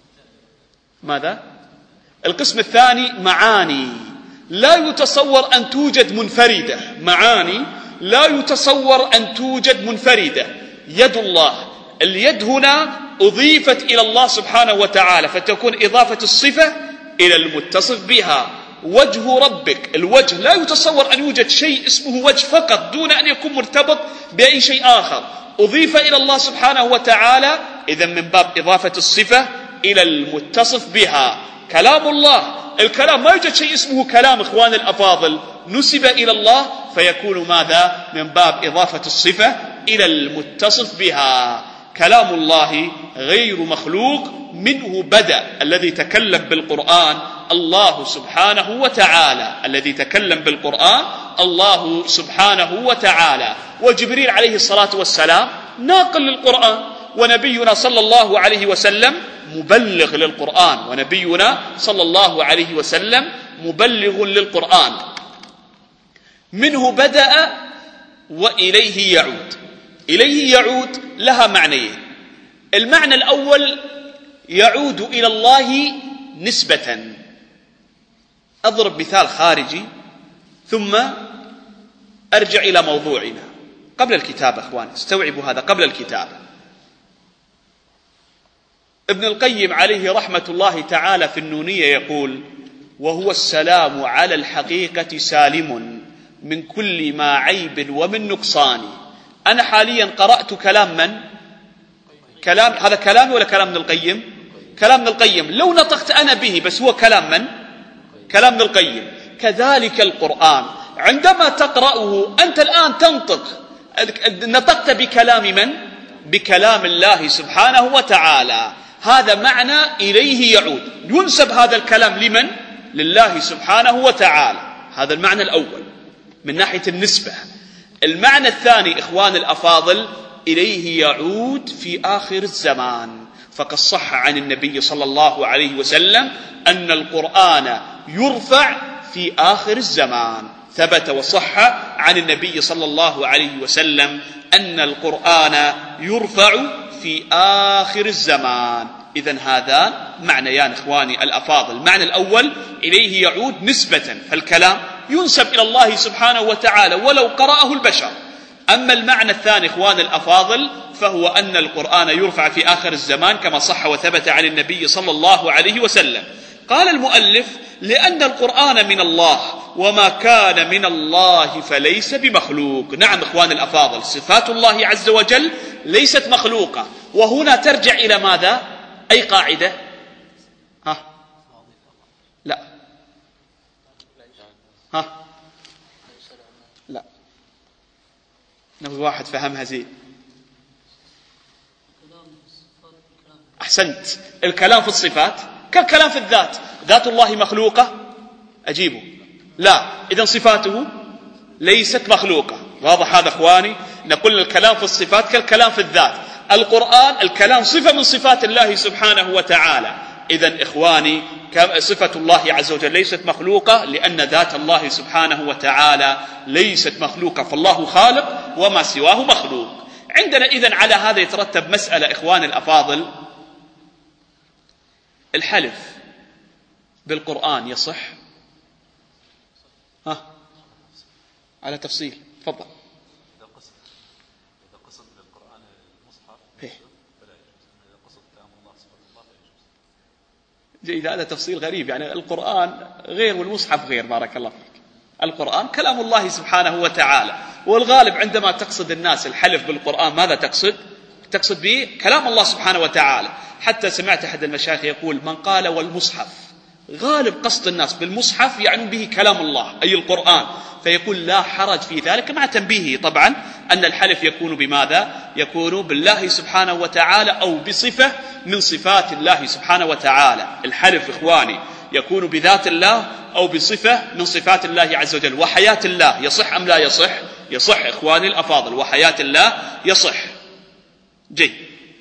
ماذا؟ القسم الثاني معاني لا يتصور أن توجد منفردة، معاني لا يتصور أن توجد منفردة. يد الله، اليد هنا أضيفت إلى الله سبحانه وتعالى فتكون إضافة الصفة إلى المتصف بها. وجه ربك، الوجه لا يتصور أن يوجد شيء اسمه وجه فقط دون أن يكون مرتبط بأي شيء آخر، أضيف إلى الله سبحانه وتعالى، إذا من باب إضافة الصفة إلى المتصف بها. كلام الله، الكلام ما يوجد شيء اسمه كلام إخوان الأفاضل، نسب إلى الله فيكون ماذا؟ من باب إضافة الصفة إلى المتصف بها. كلام الله غير مخلوق، منه بدأ الذي تكلم بالقرآن الله سبحانه وتعالى، الذي تكلم بالقرآن الله سبحانه وتعالى. وجبريل عليه الصلاة والسلام ناقل للقرآن، ونبينا صلى الله عليه وسلم مبلغ للقرآن، ونبينا صلى الله عليه وسلم مبلغ للقرآن. منه بدأ وإليه يعود. إليه يعود لها معنيين. المعنى الأول يعود إلى الله نسبة. أضرب مثال خارجي ثم أرجع إلى موضوعنا قبل الكتابة. أخواني استوعبوا هذا قبل الكتابة. ابن القيم عليه رحمة الله تعالى في النونية يقول: وهو السلام على الحقيقة سالم من كل ما عيب ومن نقصان. أنا حاليا قرأت كلام من؟ كلام، هذا كلامي ولا كلام ابن القيم؟ كلام ابن القيم. لو نطقت أنا به بس هو كلام من؟ كلام ابن القيم. كذلك القرآن عندما تقرأه أنت الآن تنطق، نطقت بكلام من؟ بكلام الله سبحانه وتعالى. هذا معنى إليه يعود، ينسب هذا الكلام لمن؟ لله سبحانه وتعالى. هذا المعنى الأول من ناحية النسبة. المعنى الثاني إخوان الأفاضل إليه يعود في آخر الزمان. فقد صح عن النبي صلى الله عليه وسلم أن القرآن يرفع في آخر الزمان. ثبت وصح عن النبي صلى الله عليه وسلم أن القرآن يرفع في آخر الزمان. إذن هذان معنيان إخواني الأفاضل. المعنى الأول إليه يعود نسبة، فالكلام ينسب إلى الله سبحانه وتعالى ولو قرأه البشر. أما المعنى الثاني إخوان الأفاضل فهو أن القرآن يرفع في آخر الزمان كما صح وثبت عن النبي صلى الله عليه وسلم. قال المؤلف: لأن القرآن من الله، وما كان من الله فليس بمخلوق. نعم إخوان الأفاضل، صفات الله عز وجل ليست مخلوقة. وهنا ترجع إلى ماذا؟ أي قاعدة؟ ها؟ لا ها؟ لا نبغى واحد فهمها زين. أحسنت. الكلام في الصفات كالكلام في الذات. ذات الله مخلوقة؟ أجيبه لا. إذن صفاته ليست مخلوقة. واضح هذا إخواني؟ نقول الكلام في الصفات كالكلام في الذات. القرآن الكلام صفة من صفات الله سبحانه وتعالى. إذن إخواني صفة الله عز وجل ليست مخلوقة، لأن ذات الله سبحانه وتعالى ليست مخلوقة، فالله خالق وما سواه مخلوق. عندنا إذن على هذا يترتب مسألة إخواني الأفاضل، الحلف بالقرآن يصح؟ ها على تفصيل تفضل. إذا قصد إذا قصد بالقرآن المصحف إيه؟ فلا يجوز، إذا قصد كلام الله صفة الله فلا يجوز. جيد، هذا تفصيل غريب، يعني القرآن غير والمصحف غير. بارك الله فيك. القرآن كلام الله سبحانه وتعالى، والغالب عندما تقصد الناس الحلف بالقرآن ماذا تقصد؟ تقصد به كلام الله سبحانه وتعالى. حتى سمعت أحد المشايخ يقول من قال والمصحف، غالب قصد الناس بالمصحف يعني به كلام الله أي القرآن، فيقول لا حرج في ذلك، مع تنبيهه طبعا أن الحلف يكون بماذا؟ يكون بالله سبحانه وتعالى أو بصفة من صفات الله سبحانه وتعالى. الحلف إخواني يكون بذات الله أو بصفة من صفات الله عز وجل. وحياة الله يصح أم لا يصح؟ يصح إخواني الأفاضل، وحياة الله يصح. جيد،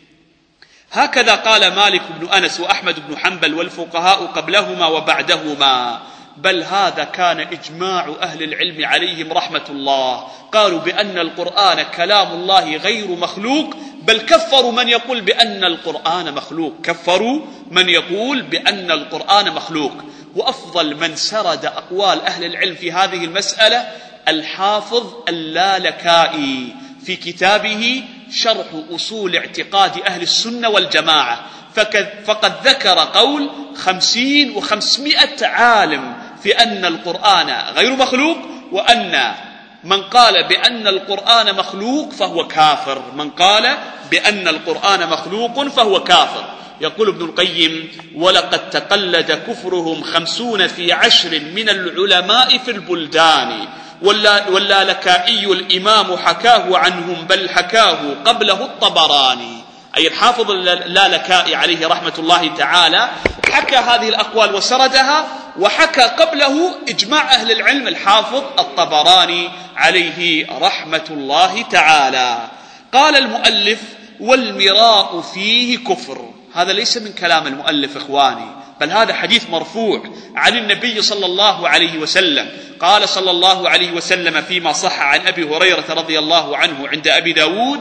هكذا قال مالك بن أنس وأحمد بن حنبل والفقهاء قبلهما وبعدهما، بل هذا كان إجماع أهل العلم عليهم رحمة الله، قالوا بأن القرآن كلام الله غير مخلوق، بل كفروا من يقول بأن القرآن مخلوق، كفروا من يقول بأن القرآن مخلوق. وأفضل من سرد أقوال أهل العلم في هذه المسألة الحافظ اللالكائي في كتابه شرح أصول اعتقاد أهل السنة والجماعة، فقد ذكر قول خمسين وخمسمائة عالم في أن القرآن غير مخلوق، وأن من قال بأن القرآن مخلوق فهو كافر، من قال بأن القرآن مخلوق فهو كافر. يقول ابن القيم ولقد تقلد كفرهم خمسون في عشر من العلماء في البلدان، واللالكائي الإمام حكاه عنهم بل حكاه قبله الطبراني. أي الحافظ اللالكائي عليه رحمة الله تعالى حكى هذه الأقوال وسردها، وحكى قبله إجماع أهل العلم الحافظ الطبراني عليه رحمة الله تعالى. قال المؤلف والمراء فيه كفر. هذا ليس من كلام المؤلف إخواني، بل هذا حديث مرفوع عن النبي صلى الله عليه وسلم. قال صلى الله عليه وسلم فيما صح عن أبي هريرة رضي الله عنه عند أبي داود: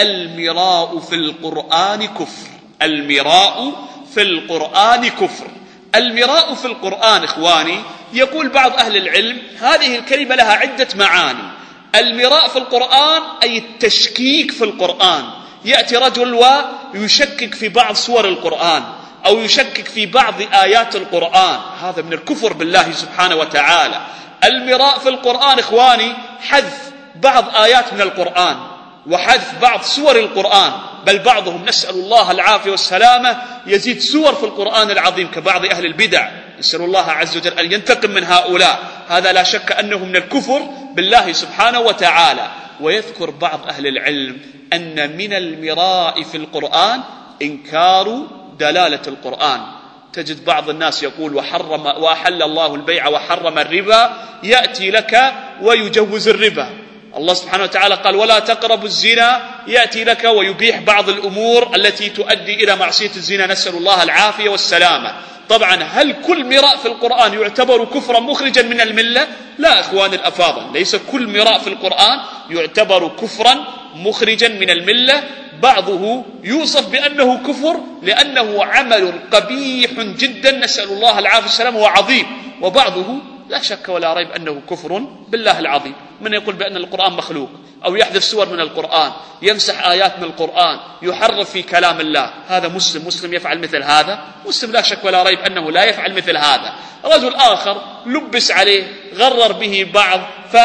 المراء في القرآن كفر. المراء في القرآن كفر. المراء في القرآن إخواني، يقول بعض أهل العلم هذه الكلمة لها عدة معاني. المراء في القرآن أي التشكيك في القرآن، يأتي رجل ويشكك في بعض سور القرآن أو يشكك في بعض آيات القرآن، هذا من الكفر بالله سبحانه وتعالى. المراء في القرآن إخواني حذف بعض آيات من القرآن وحذف بعض سور القرآن، بل بعضهم نسأل الله العافية والسلامة يزيد سور في القرآن العظيم كبعض أهل البدع، نسأل الله عز وجل أن ينتقم من هؤلاء. هذا لا شك أنه من الكفر بالله سبحانه وتعالى. ويذكر بعض أهل العلم أن من المراء في القرآن إنكار دلالة القرآن. تجد بعض الناس يقول وحرم وأحل الله البيع وحرم الربا، يأتي لك ويجوز الربا. الله سبحانه وتعالى قال ولا تقربوا الزنا، يأتي لك ويبيح بعض الأمور التي تؤدي إلى معصية الزنا، نسأل الله العافية والسلامة. طبعا هل كل مراء في القرآن يعتبر كفرا مخرجا من الملة؟ لا إخوان الأفاضل، ليس كل مراء في القرآن يعتبر كفرا مخرجا من الملة. بعضه يوصف بأنه كفر لأنه عمل قبيح جدا، نسأل الله العافية والسلامة، وعظيم. وبعضه لا شك ولا ريب أنه كفر بالله العظيم، من يقول بأن القرآن مخلوق أو يحذف سور من القرآن، يمسح آيات من القرآن، يحرف في كلام الله. هذا مسلم مسلم يفعل مثل هذا؟ مسلم لا شك ولا ريب أنه لا يفعل مثل هذا. رجل آخر لبس عليه، غرر به بعض، ف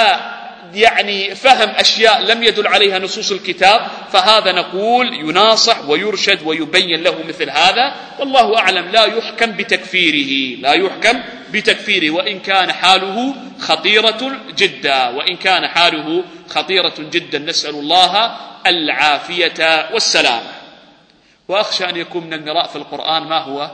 يعني فهم أشياء لم يدل عليها نصوص الكتاب، فهذا نقول يناصح ويرشد ويبين له مثل هذا، والله أعلم. لا يحكم بتكفيره، لا يحكم بتكفيره، وإن كان حاله خطيرة جدا، وإن كان حاله خطيرة جدا، نسأل الله العافية والسلامة. وأخشى أن يكون من المراء في القرآن ما هو؟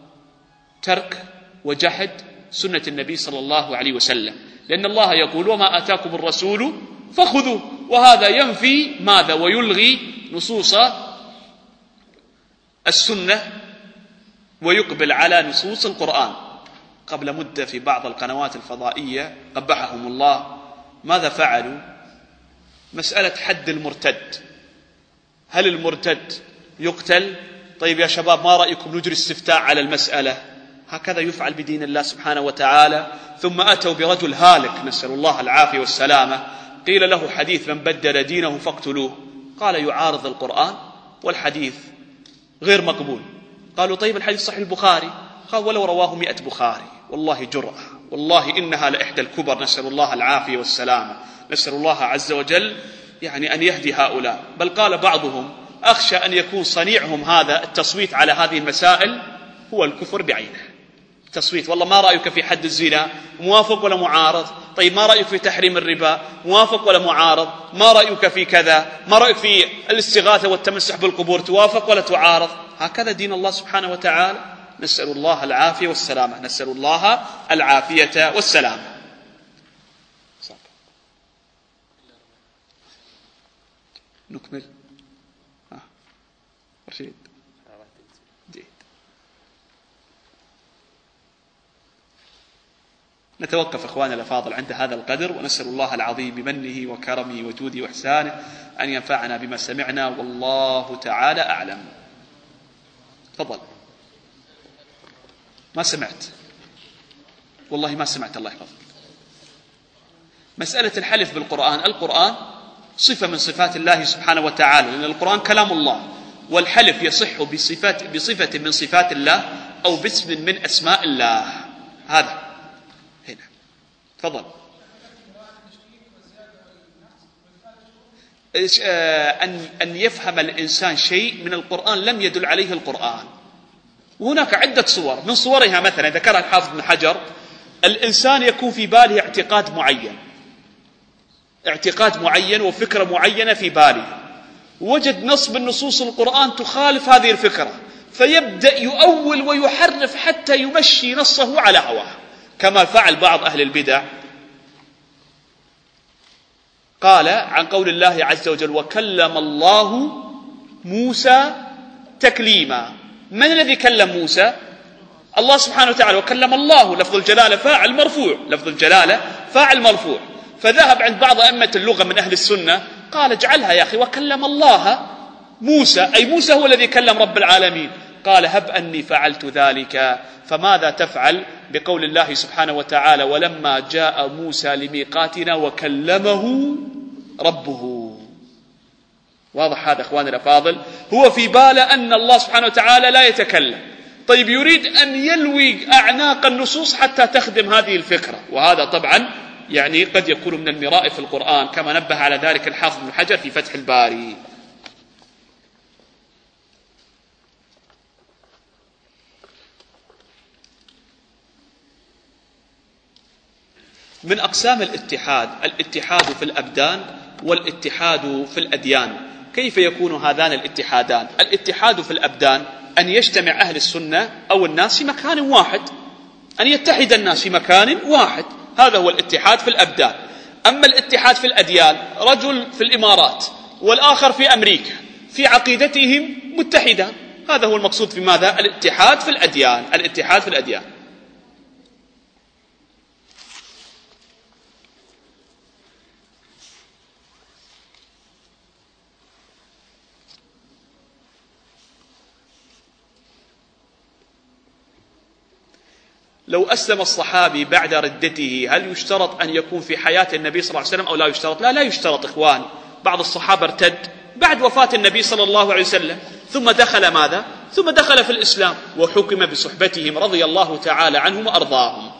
ترك وجحد سنة النبي صلى الله عليه وسلم، لأن الله يقول وما آتاكم الرسول فخذوه، وهذا ينفي ماذا؟ ويلغي نصوص السنة ويقبل على نصوص القرآن. قبل مدة في بعض القنوات الفضائية قبحهم الله ماذا فعلوا؟ مسألة حد المرتد، هل المرتد يقتل؟ طيب يا شباب ما رأيكم نجري استفتاء على المسألة؟ هكذا يفعل بدين الله سبحانه وتعالى. ثم أتوا برجل هالك نسأل الله العافية والسلامة، قيل له حديث من بدل دينه فاقتلوه، قال يعارض القرآن والحديث غير مقبول. قالوا طيب الحديث صحيح البخاري، قال ولو رواه مئة بخاري. والله جرأة، والله إنها لإحدى الكبر، نسأل الله العافية والسلامة. نسأل الله عز وجل يعني أن يهدي هؤلاء. بل قال بعضهم أخشى أن يكون صنيعهم هذا التصويت على هذه المسائل هو الكفر بعينه. تصويت، والله ما رأيك في حد الزنا؟ موافق ولا معارض؟ طيب ما رأيك في تحريم الربا؟ موافق ولا معارض؟ ما رأيك في كذا؟ ما رأيك في الاستغاثة والتمسح بالقبور؟ توافق ولا تعارض؟ هكذا دين الله سبحانه وتعالى. نسأل الله العافية والسلامة، نسأل الله العافية والسلامة. نكمل. ها رشيد جيد. نتوقف اخواننا الافاضل عند هذا القدر، ونسأل الله العظيم بمنه وكرمه وجوده واحسانه ان ينفعنا بما سمعنا، والله تعالى اعلم. تفضل. ما سمعت، والله ما سمعت، الله يحفظك. مسألة الحلف بالقرآن، القرآن صفة من صفات الله سبحانه وتعالى، لأن القرآن كلام الله، والحلف يصح بصفات بصفة من صفات الله أو باسم من أسماء الله. هذا هنا. تفضل. أن أن يفهم الإنسان شيء من القرآن لم يدل عليه القرآن. وهناك عدة صور، من صورها مثلا ذكرها الحافظ ابن حجر، الإنسان يكون في باله اعتقاد معين، اعتقاد معين وفكرة معينة في باله، وجد نص من نصوص القرآن تخالف هذه الفكرة، فيبدأ يؤول ويحرف حتى يمشي نصه على هواه، كما فعل بعض أهل البدع. قال عن قول الله عز وجل وكلم الله موسى تكليما. من الذي كلم موسى؟ الله سبحانه وتعالى. وكلم الله، لفظ الجلالة فاعل مرفوع، لفظ الجلالة فاعل مرفوع. فذهب عند بعض أئمة اللغة من أهل السنة قال اجعلها يا أخي وكلم الله موسى، أي موسى هو الذي كلم رب العالمين. قال هب أني فعلت ذلك. فماذا تفعل بقول الله سبحانه وتعالى ولما جاء موسى لميقاتنا وكلمه ربه؟ واضح هذا اخواني الافاضل؟ هو في باله ان الله سبحانه وتعالى لا يتكلم، طيب يريد ان يلوي اعناق النصوص حتى تخدم هذه الفكره، وهذا طبعا يعني قد يكون من المراء في القرآن، كما نبه على ذلك الحافظ ابن حجر في فتح الباري. من أقسام الاتحاد الاتحاد في الأبدان والاتحاد في الأديان. كيف يكون هذان الاتحادان؟ الاتحاد في الأبدان أن يجتمع أهل السنة أو الناس في مكان واحد، أن يتحد الناس في مكان واحد، هذا هو الاتحاد في الأبدان. أما الاتحاد في الأديان، رجل في الإمارات والآخر في أمريكا في عقيدتهم متحدة، هذا هو المقصود في ماذا؟ الاتحاد في الأديان. الاتحاد في الأديان. لو أسلم الصحابي بعد ردته هل يشترط أن يكون في حياة النبي صلى الله عليه وسلم أو لا يشترط؟ لا لا يشترط إخوان. بعض الصحابة ارتد بعد وفاة النبي صلى الله عليه وسلم، ثم دخل ماذا؟ ثم دخل في الإسلام وحكم بصحبتهم رضي الله تعالى عنهم وأرضاهم.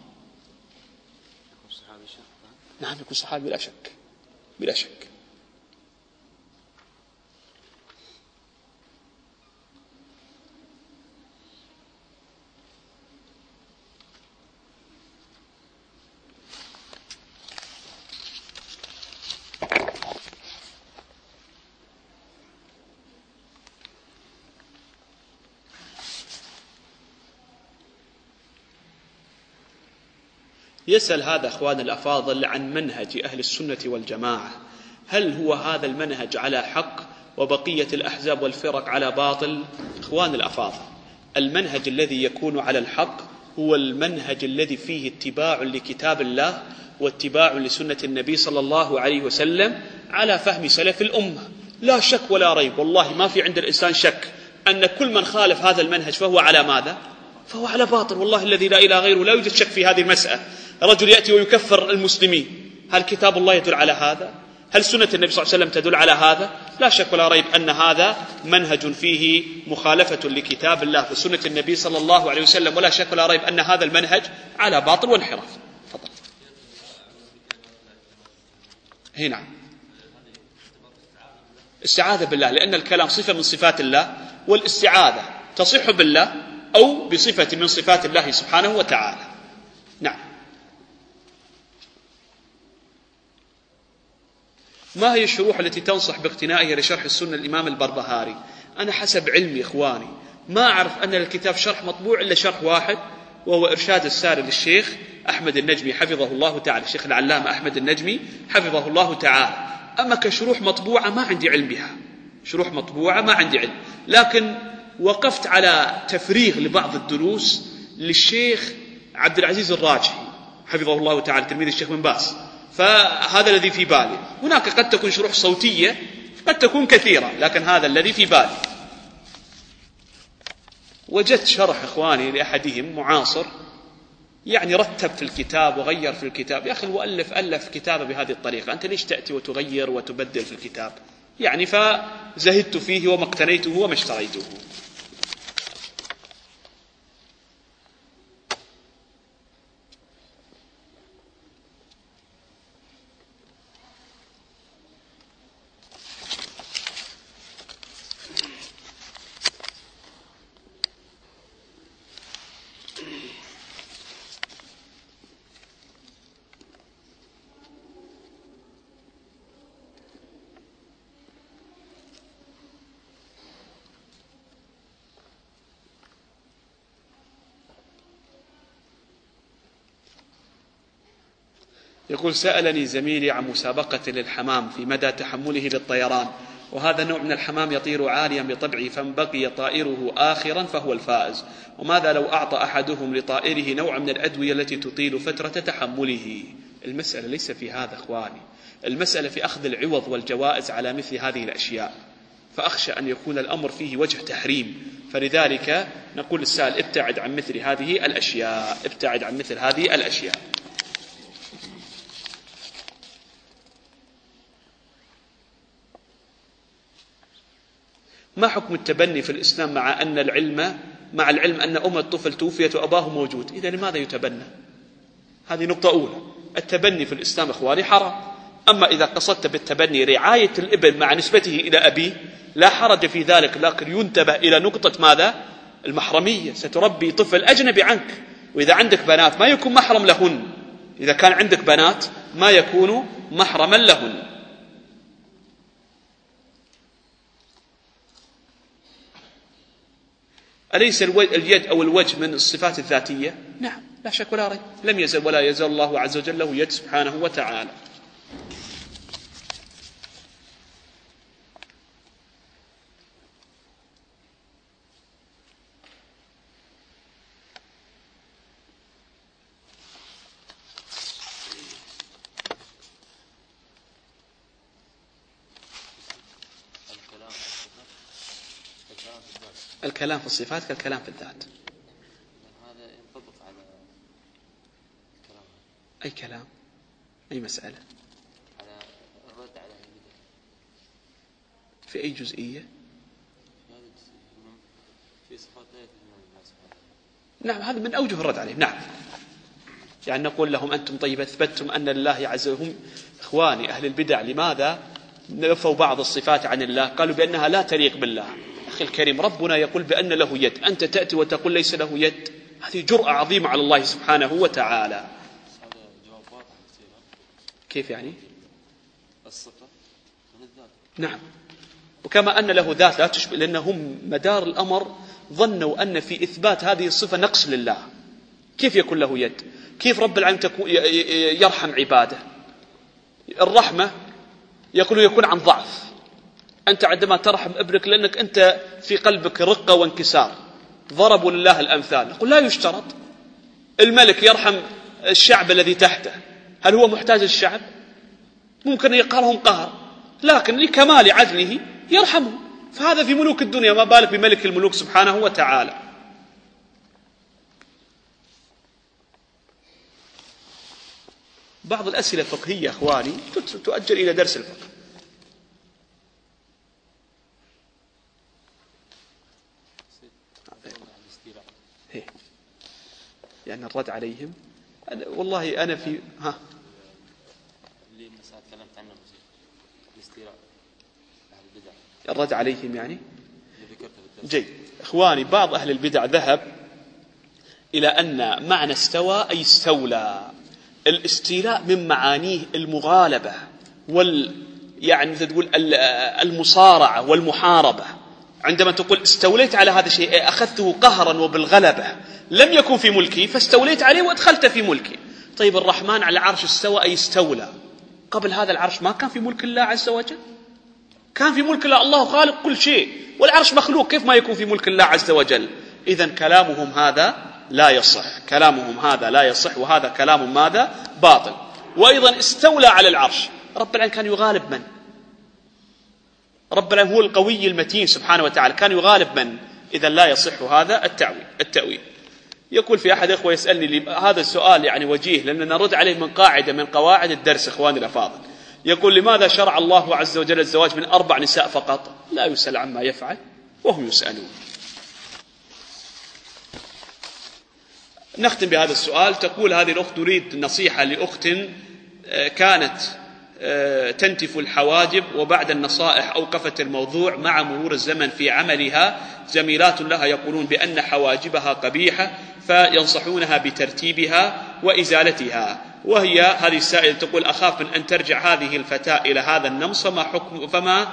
نعم يكون صحابي بلا شك، بلا شك. يسأل هذا أخوان الأفاضل عن منهج أهل السنة والجماعة، هل هو هذا المنهج على حق وبقية الأحزاب والفرق على باطل؟ أخوان الأفاضل، المنهج الذي يكون على الحق هو المنهج الذي فيه اتباع لكتاب الله واتباع لسنة النبي صلى الله عليه وسلم على فهم سلف الأمة. لا شك ولا ريب، والله ما في عند الإنسان شك أن كل من خالف هذا المنهج فهو على ماذا؟ فهو على باطل، والله الذي لا إله غيره. لا يوجد شك في هذه المسألة. رجل يأتي ويكفر المسلمين، هل كتاب الله يدل على هذا؟ هل سنة النبي صلى الله عليه وسلم تدل على هذا؟ لا شك ولا ريب أن هذا منهج فيه مخالفة لكتاب الله وسنة النبي صلى الله عليه وسلم، ولا شك ولا ريب أن هذا المنهج على باطل وانحراف. فضل. هنا استعاذة بالله، لأن الكلام صفة من صفات الله، والاستعاذة تصح بالله أو بصفة من صفات الله سبحانه وتعالى. نعم. ما هي الشروح التي تنصح باقتنائها لشرح السنة الإمام البربهاري؟ أنا حسب علمي إخواني ما أعرف أن الكتاب شرح مطبوع إلا شرح واحد، وهو إرشاد الساري للشيخ أحمد النجمي حفظه الله تعالى، الشيخ العلامة أحمد النجمي حفظه الله تعالى. أما كشروح مطبوعة ما عندي علم بها، شروح مطبوعة ما عندي علم، لكن وقفت على تفريغ لبعض الدروس للشيخ عبد العزيز الراجحي حفظه الله تعالى تلميذ الشيخ بن باز، فهذا الذي في بالي. هناك قد تكون شروح صوتية قد تكون كثيرة، لكن هذا الذي في بالي. وجدت شرح إخواني لأحدهم معاصر يعني رتب في الكتاب وغير في الكتاب. يا أخي المؤلف ألف كتابه بهذه الطريقة، أنت ليش تأتي وتغير وتبدل في الكتاب؟ يعني فزهدت فيه وما اقتنيته وما اشتريته. يقول: سألني زميلي عن مسابقة للحمام في مدى تحمله للطيران، وهذا نوع من الحمام يطير عاليا بطبعه، فمن بقي طائره آخرا فهو الفائز، وماذا لو أعطى أحدهم لطائره نوع من الأدوية التي تطيل فترة تحمله؟ المسألة ليس في هذا أخواني، المسألة في أخذ العوض والجوائز على مثل هذه الأشياء، فأخشى أن يكون الأمر فيه وجه تحريم، فلذلك نقول للسائل ابتعد عن مثل هذه الأشياء، ابتعد عن مثل هذه الأشياء. ما حكم التبني في الإسلام مع أن العلم مع العلم أن أم الطفل توفيت وأباه موجود؟ إذا لماذا يتبنى؟ هذه نقطة أولى. التبني في الإسلام إخواني حرام. أما إذا قصدت بالتبني رعاية الابن مع نسبته إلى أبيه لا حرج في ذلك، لكن ينتبه إلى نقطة ماذا؟ المحرمية. ستربي طفل أجنبي عنك، وإذا عندك بنات ما يكون محرم لهن، إذا كان عندك بنات ما يكون محرما لهن. أليس اليد أو الوجه من الصفات الذاتية؟ نعم لا شك ولا ريب، لم يزل ولا يزال الله عز وجل له يد سبحانه وتعالى. الكلام في الصفات كالكلام في الذات. هذا ينطبق على الكلام. أي كلام؟ أي مسألة؟ على الرد على البدع. في أي جزئية؟ في هذه الجزئية في صفات لا يفهمون الناس. نعم هذا من أوجه الرد عليهم. نعم يعني نقول لهم أنتم طيب أثبتتم أن الله عز وجل، هم إخواني أهل البدع لماذا نفوا بعض الصفات عن الله؟ قالوا بأنها لا تليق بالله. أخي الكريم ربنا يقول بأن له يد، أنت تأتي وتقول ليس له يد، هذه جرأة عظيمة على الله سبحانه وتعالى. هذا جواب واضح. كيف يعني؟ الصفة من الذات. نعم، وكما أن له ذات لا تشبه، لأنهم مدار الأمر ظنوا أن في إثبات هذه الصفة نقص لله. كيف يكون له يد؟ كيف رب العالمين يرحم عباده؟ الرحمة يقول يكون عن ضعف. أنت عندما ترحم ابنك لأنك أنت في قلبك رقة وانكسار، ضربوا لله الأمثال. نقول لا يشترط. الملك يرحم الشعب الذي تحته، هل هو محتاج للشعب؟ ممكن يقهرهم قهر، لكن لكمال عدله يرحمهم. فهذا في ملوك الدنيا، ما بالك بملك الملوك سبحانه وتعالى. بعض الأسئلة الفقهية أخواني تؤجل إلى درس الفقه. يعني الرد عليهم أنا والله أنا في ها اللي مسألة تكلمت عنه الاستيلاء أهل البدع الرد عليهم يعني اللي ذكرته. جيد إخواني، بعض أهل البدع ذهب إلى أن معنى استوى أي استولى. الاستيلاء من معانيه المغالبة وال يعني مثل تقول المصارعة والمحاربة. عندما تقول استوليت على هذا الشيء أخذته قهرا وبالغلبة، لم يكن في ملكي فاستوليت عليه وادخلت في ملكي. طيب الرحمن على العرش استوى أي استولى. قبل هذا العرش ما كان في ملك الله عز وجل؟ كان في ملك الله. الله خالق كل شيء والعرش مخلوق، كيف ما يكون في ملك الله عز وجل؟ إذن كلامهم هذا لا يصح، كلامهم هذا لا يصح، وهذا كلام ماذا؟ باطل. وأيضا استولى على العرش، رب العالمين كان يغالب من؟ رب العالمين هو القوي المتين سبحانه وتعالى، كان يغالب من؟ إذا لا يصح هذا التأويل. التأويل يقول في أحد إخوة يسألني هذا السؤال يعني وجيه، لأننا نرد عليه من قاعدة من قواعد الدرس إخواني الأفاضل. يقول لماذا شرع الله عز وجل الزواج من أربع نساء فقط؟ لا يسأل عما يفعل وهم يسألون. نختم بهذا السؤال. تقول هذه الأخت تريد نصيحة لأخت كانت تنتف الحواجب وبعد النصائح أوقفت الموضوع. مع مرور الزمن في عملها زميلات لها يقولون بأن حواجبها قبيحة فينصحونها بترتيبها وإزالتها. وهي هذه السائلة تقول أخاف من أن ترجع هذه الفتاة إلى هذا النمص، فما حكم فما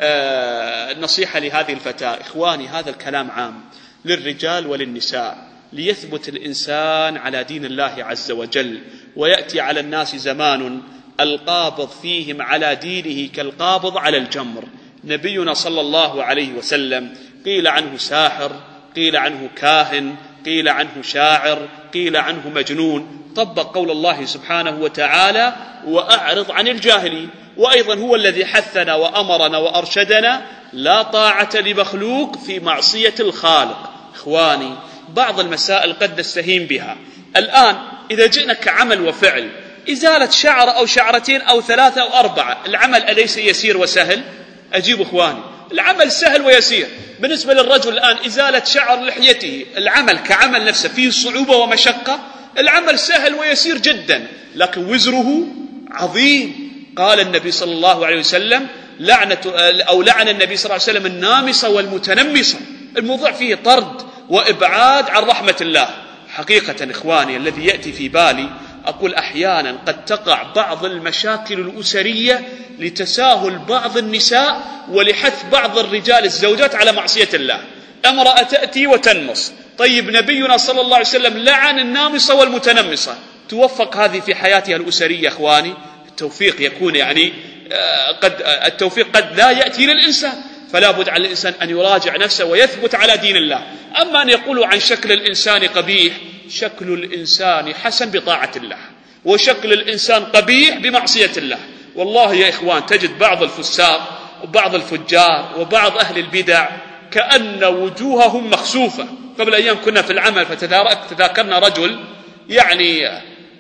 النصيحة لهذه الفتاة؟ إخواني هذا الكلام عام للرجال وللنساء. ليثبت الإنسان على دين الله عز وجل، ويأتي على الناس زمان القابض فيهم على دينه كالقابض على الجمر. نبينا صلى الله عليه وسلم قيل عنه ساحر، قيل عنه كاهن، قيل عنه شاعر، قيل عنه مجنون. طبق قول الله سبحانه وتعالى وأعرض عن الجاهلين. وأيضا هو الذي حثنا وأمرنا وأرشدنا لا طاعة لمخلوق في معصية الخالق. إخواني بعض المسائل قد نستهين بها الآن. إذا جئنا كعمل وفعل إزالة شعر أو شعرتين أو ثلاثة أو أربعة، العمل أليس يسير وسهل؟ أجيب إخواني العمل سهل ويسير. بالنسبة للرجل الآن إزالة شعر لحيته، العمل كعمل نفسه فيه صعوبة ومشقة؟ العمل سهل ويسير جدا، لكن وزره عظيم. قال النبي صلى الله عليه وسلم لعنة أو لعن النبي صلى الله عليه وسلم النامصة والمتنمصة. الموضوع فيه طرد وإبعاد عن رحمة الله. حقيقة إخواني الذي يأتي في بالي أقول أحيانا قد تقع بعض المشاكل الأسرية لتساهل بعض النساء ولحث بعض الرجال الزوجات على معصية الله. امرأة تأتي وتنمص، طيب نبينا صلى الله عليه وسلم لعن النامصة والمتنمصة، توفق هذه في حياتها الأسرية. إخواني التوفيق يكون يعني قد التوفيق قد لا يأتي للإنسان، فلا بد على الإنسان أن يراجع نفسه ويثبت على دين الله. أما أن يقولوا عن شكل الإنسان قبيح، شكل الإنسان حسن بطاعة الله، وشكل الإنسان قبيح بمعصية الله. والله يا إخوان تجد بعض الفساق وبعض الفجار وبعض أهل البدع كأن وجوههم مخسوفة. قبل أيام كنا في العمل فتذاكرنا رجل يعني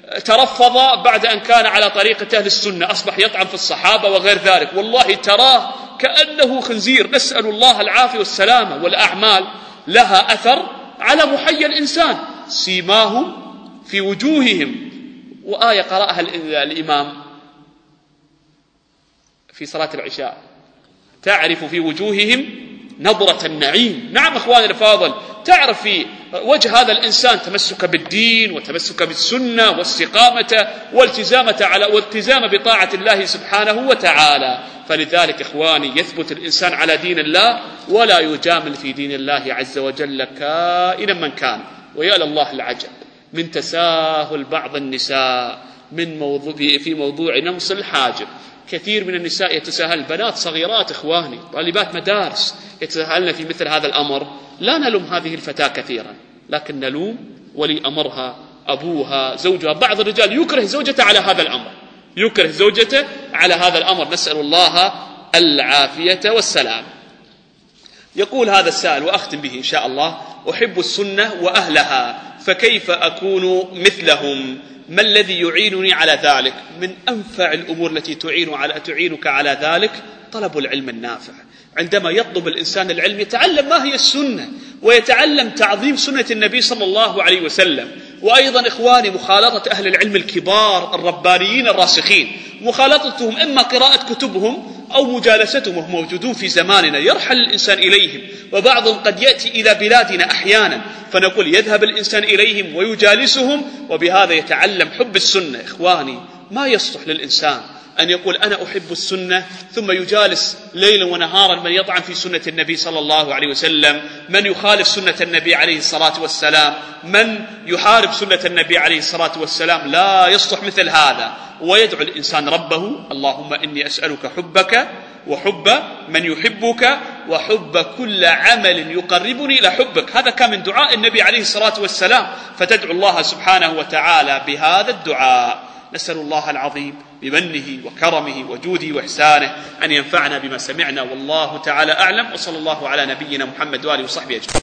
ترفض بعد أن كان على طريقة أهل السنة، أصبح يطعن في الصحابة وغير ذلك. والله تراه كأنه خنزير، نسأل الله العافية والسلامة. والأعمال لها أثر على محيا الإنسان، سيماهم في وجوههم. وآية قرأها الإمام في صلاة العشاء تعرف في وجوههم نظرة النعيم. نعم أخواني الفاضل، تعرف في وجه هذا الإنسان تمسك بالدين وتمسك بالسنة واستقامة والتزامة على والتزام بطاعة الله سبحانه وتعالى. فلذلك إخواني يثبت الإنسان على دين الله ولا يجامل في دين الله عز وجل كائنا من كان. ويا لله العجب من تساهل بعض النساء من موضوع في موضوع نمص الحاجب. كثير من النساء يتساهل، بنات صغيرات إخواني طالبات مدارس يتساهلن في مثل هذا الأمر، لا نلوم هذه الفتاة كثيرا، لكن نلوم ولي أمرها، أبوها، زوجها. بعض الرجال يكره زوجته على هذا الأمر، يكره زوجته على هذا الأمر، نسأل الله العافية والسلام. يقول هذا السائل وأختم به إن شاء الله: أحب السنة وأهلها، فكيف أكون مثلهم؟ ما الذي يعينني على ذلك؟ من أنفع الأمور التي تعين على تعينك على ذلك طلب العلم النافع. عندما يطلب الإنسان العلم يتعلم ما هي السنة، ويتعلم تعظيم سنة النبي صلى الله عليه وسلم. وأيضا إخواني، مخالطة أهل العلم الكبار الربانيين الراسخين، مخالطتهم إما قراءة كتبهم أو مجالستهم، وهم موجودون في زماننا، يرحل الإنسان إليهم، وبعضهم قد يأتي إلى بلادنا أحيانا، فنقول يذهب الإنسان إليهم ويجالسهم، وبهذا يتعلم حب السنة. إخواني، ما يصلح للإنسان أن يقول أنا أحب السنة ثم يجالس ليلا ونهارا من يطعن في سنة النبي صلى الله عليه وسلم، من يخالف سنة النبي عليه الصلاة والسلام، من يحارب سنة النبي عليه الصلاة والسلام. لا يصلح مثل هذا. ويدعو الإنسان ربه: اللهم إني أسألك حبك وحب من يحبك وحب كل عمل يقربني إلى حبك. هذا كان من دعاء النبي عليه الصلاة والسلام، فتدعو الله سبحانه وتعالى بهذا الدعاء. نسأل الله العظيم بمنه وكرمه وجوده وإحسانه أن ينفعنا بما سمعنا، والله تعالى أعلم، وصلى الله على نبينا محمد وآله وصحبه أجمعين.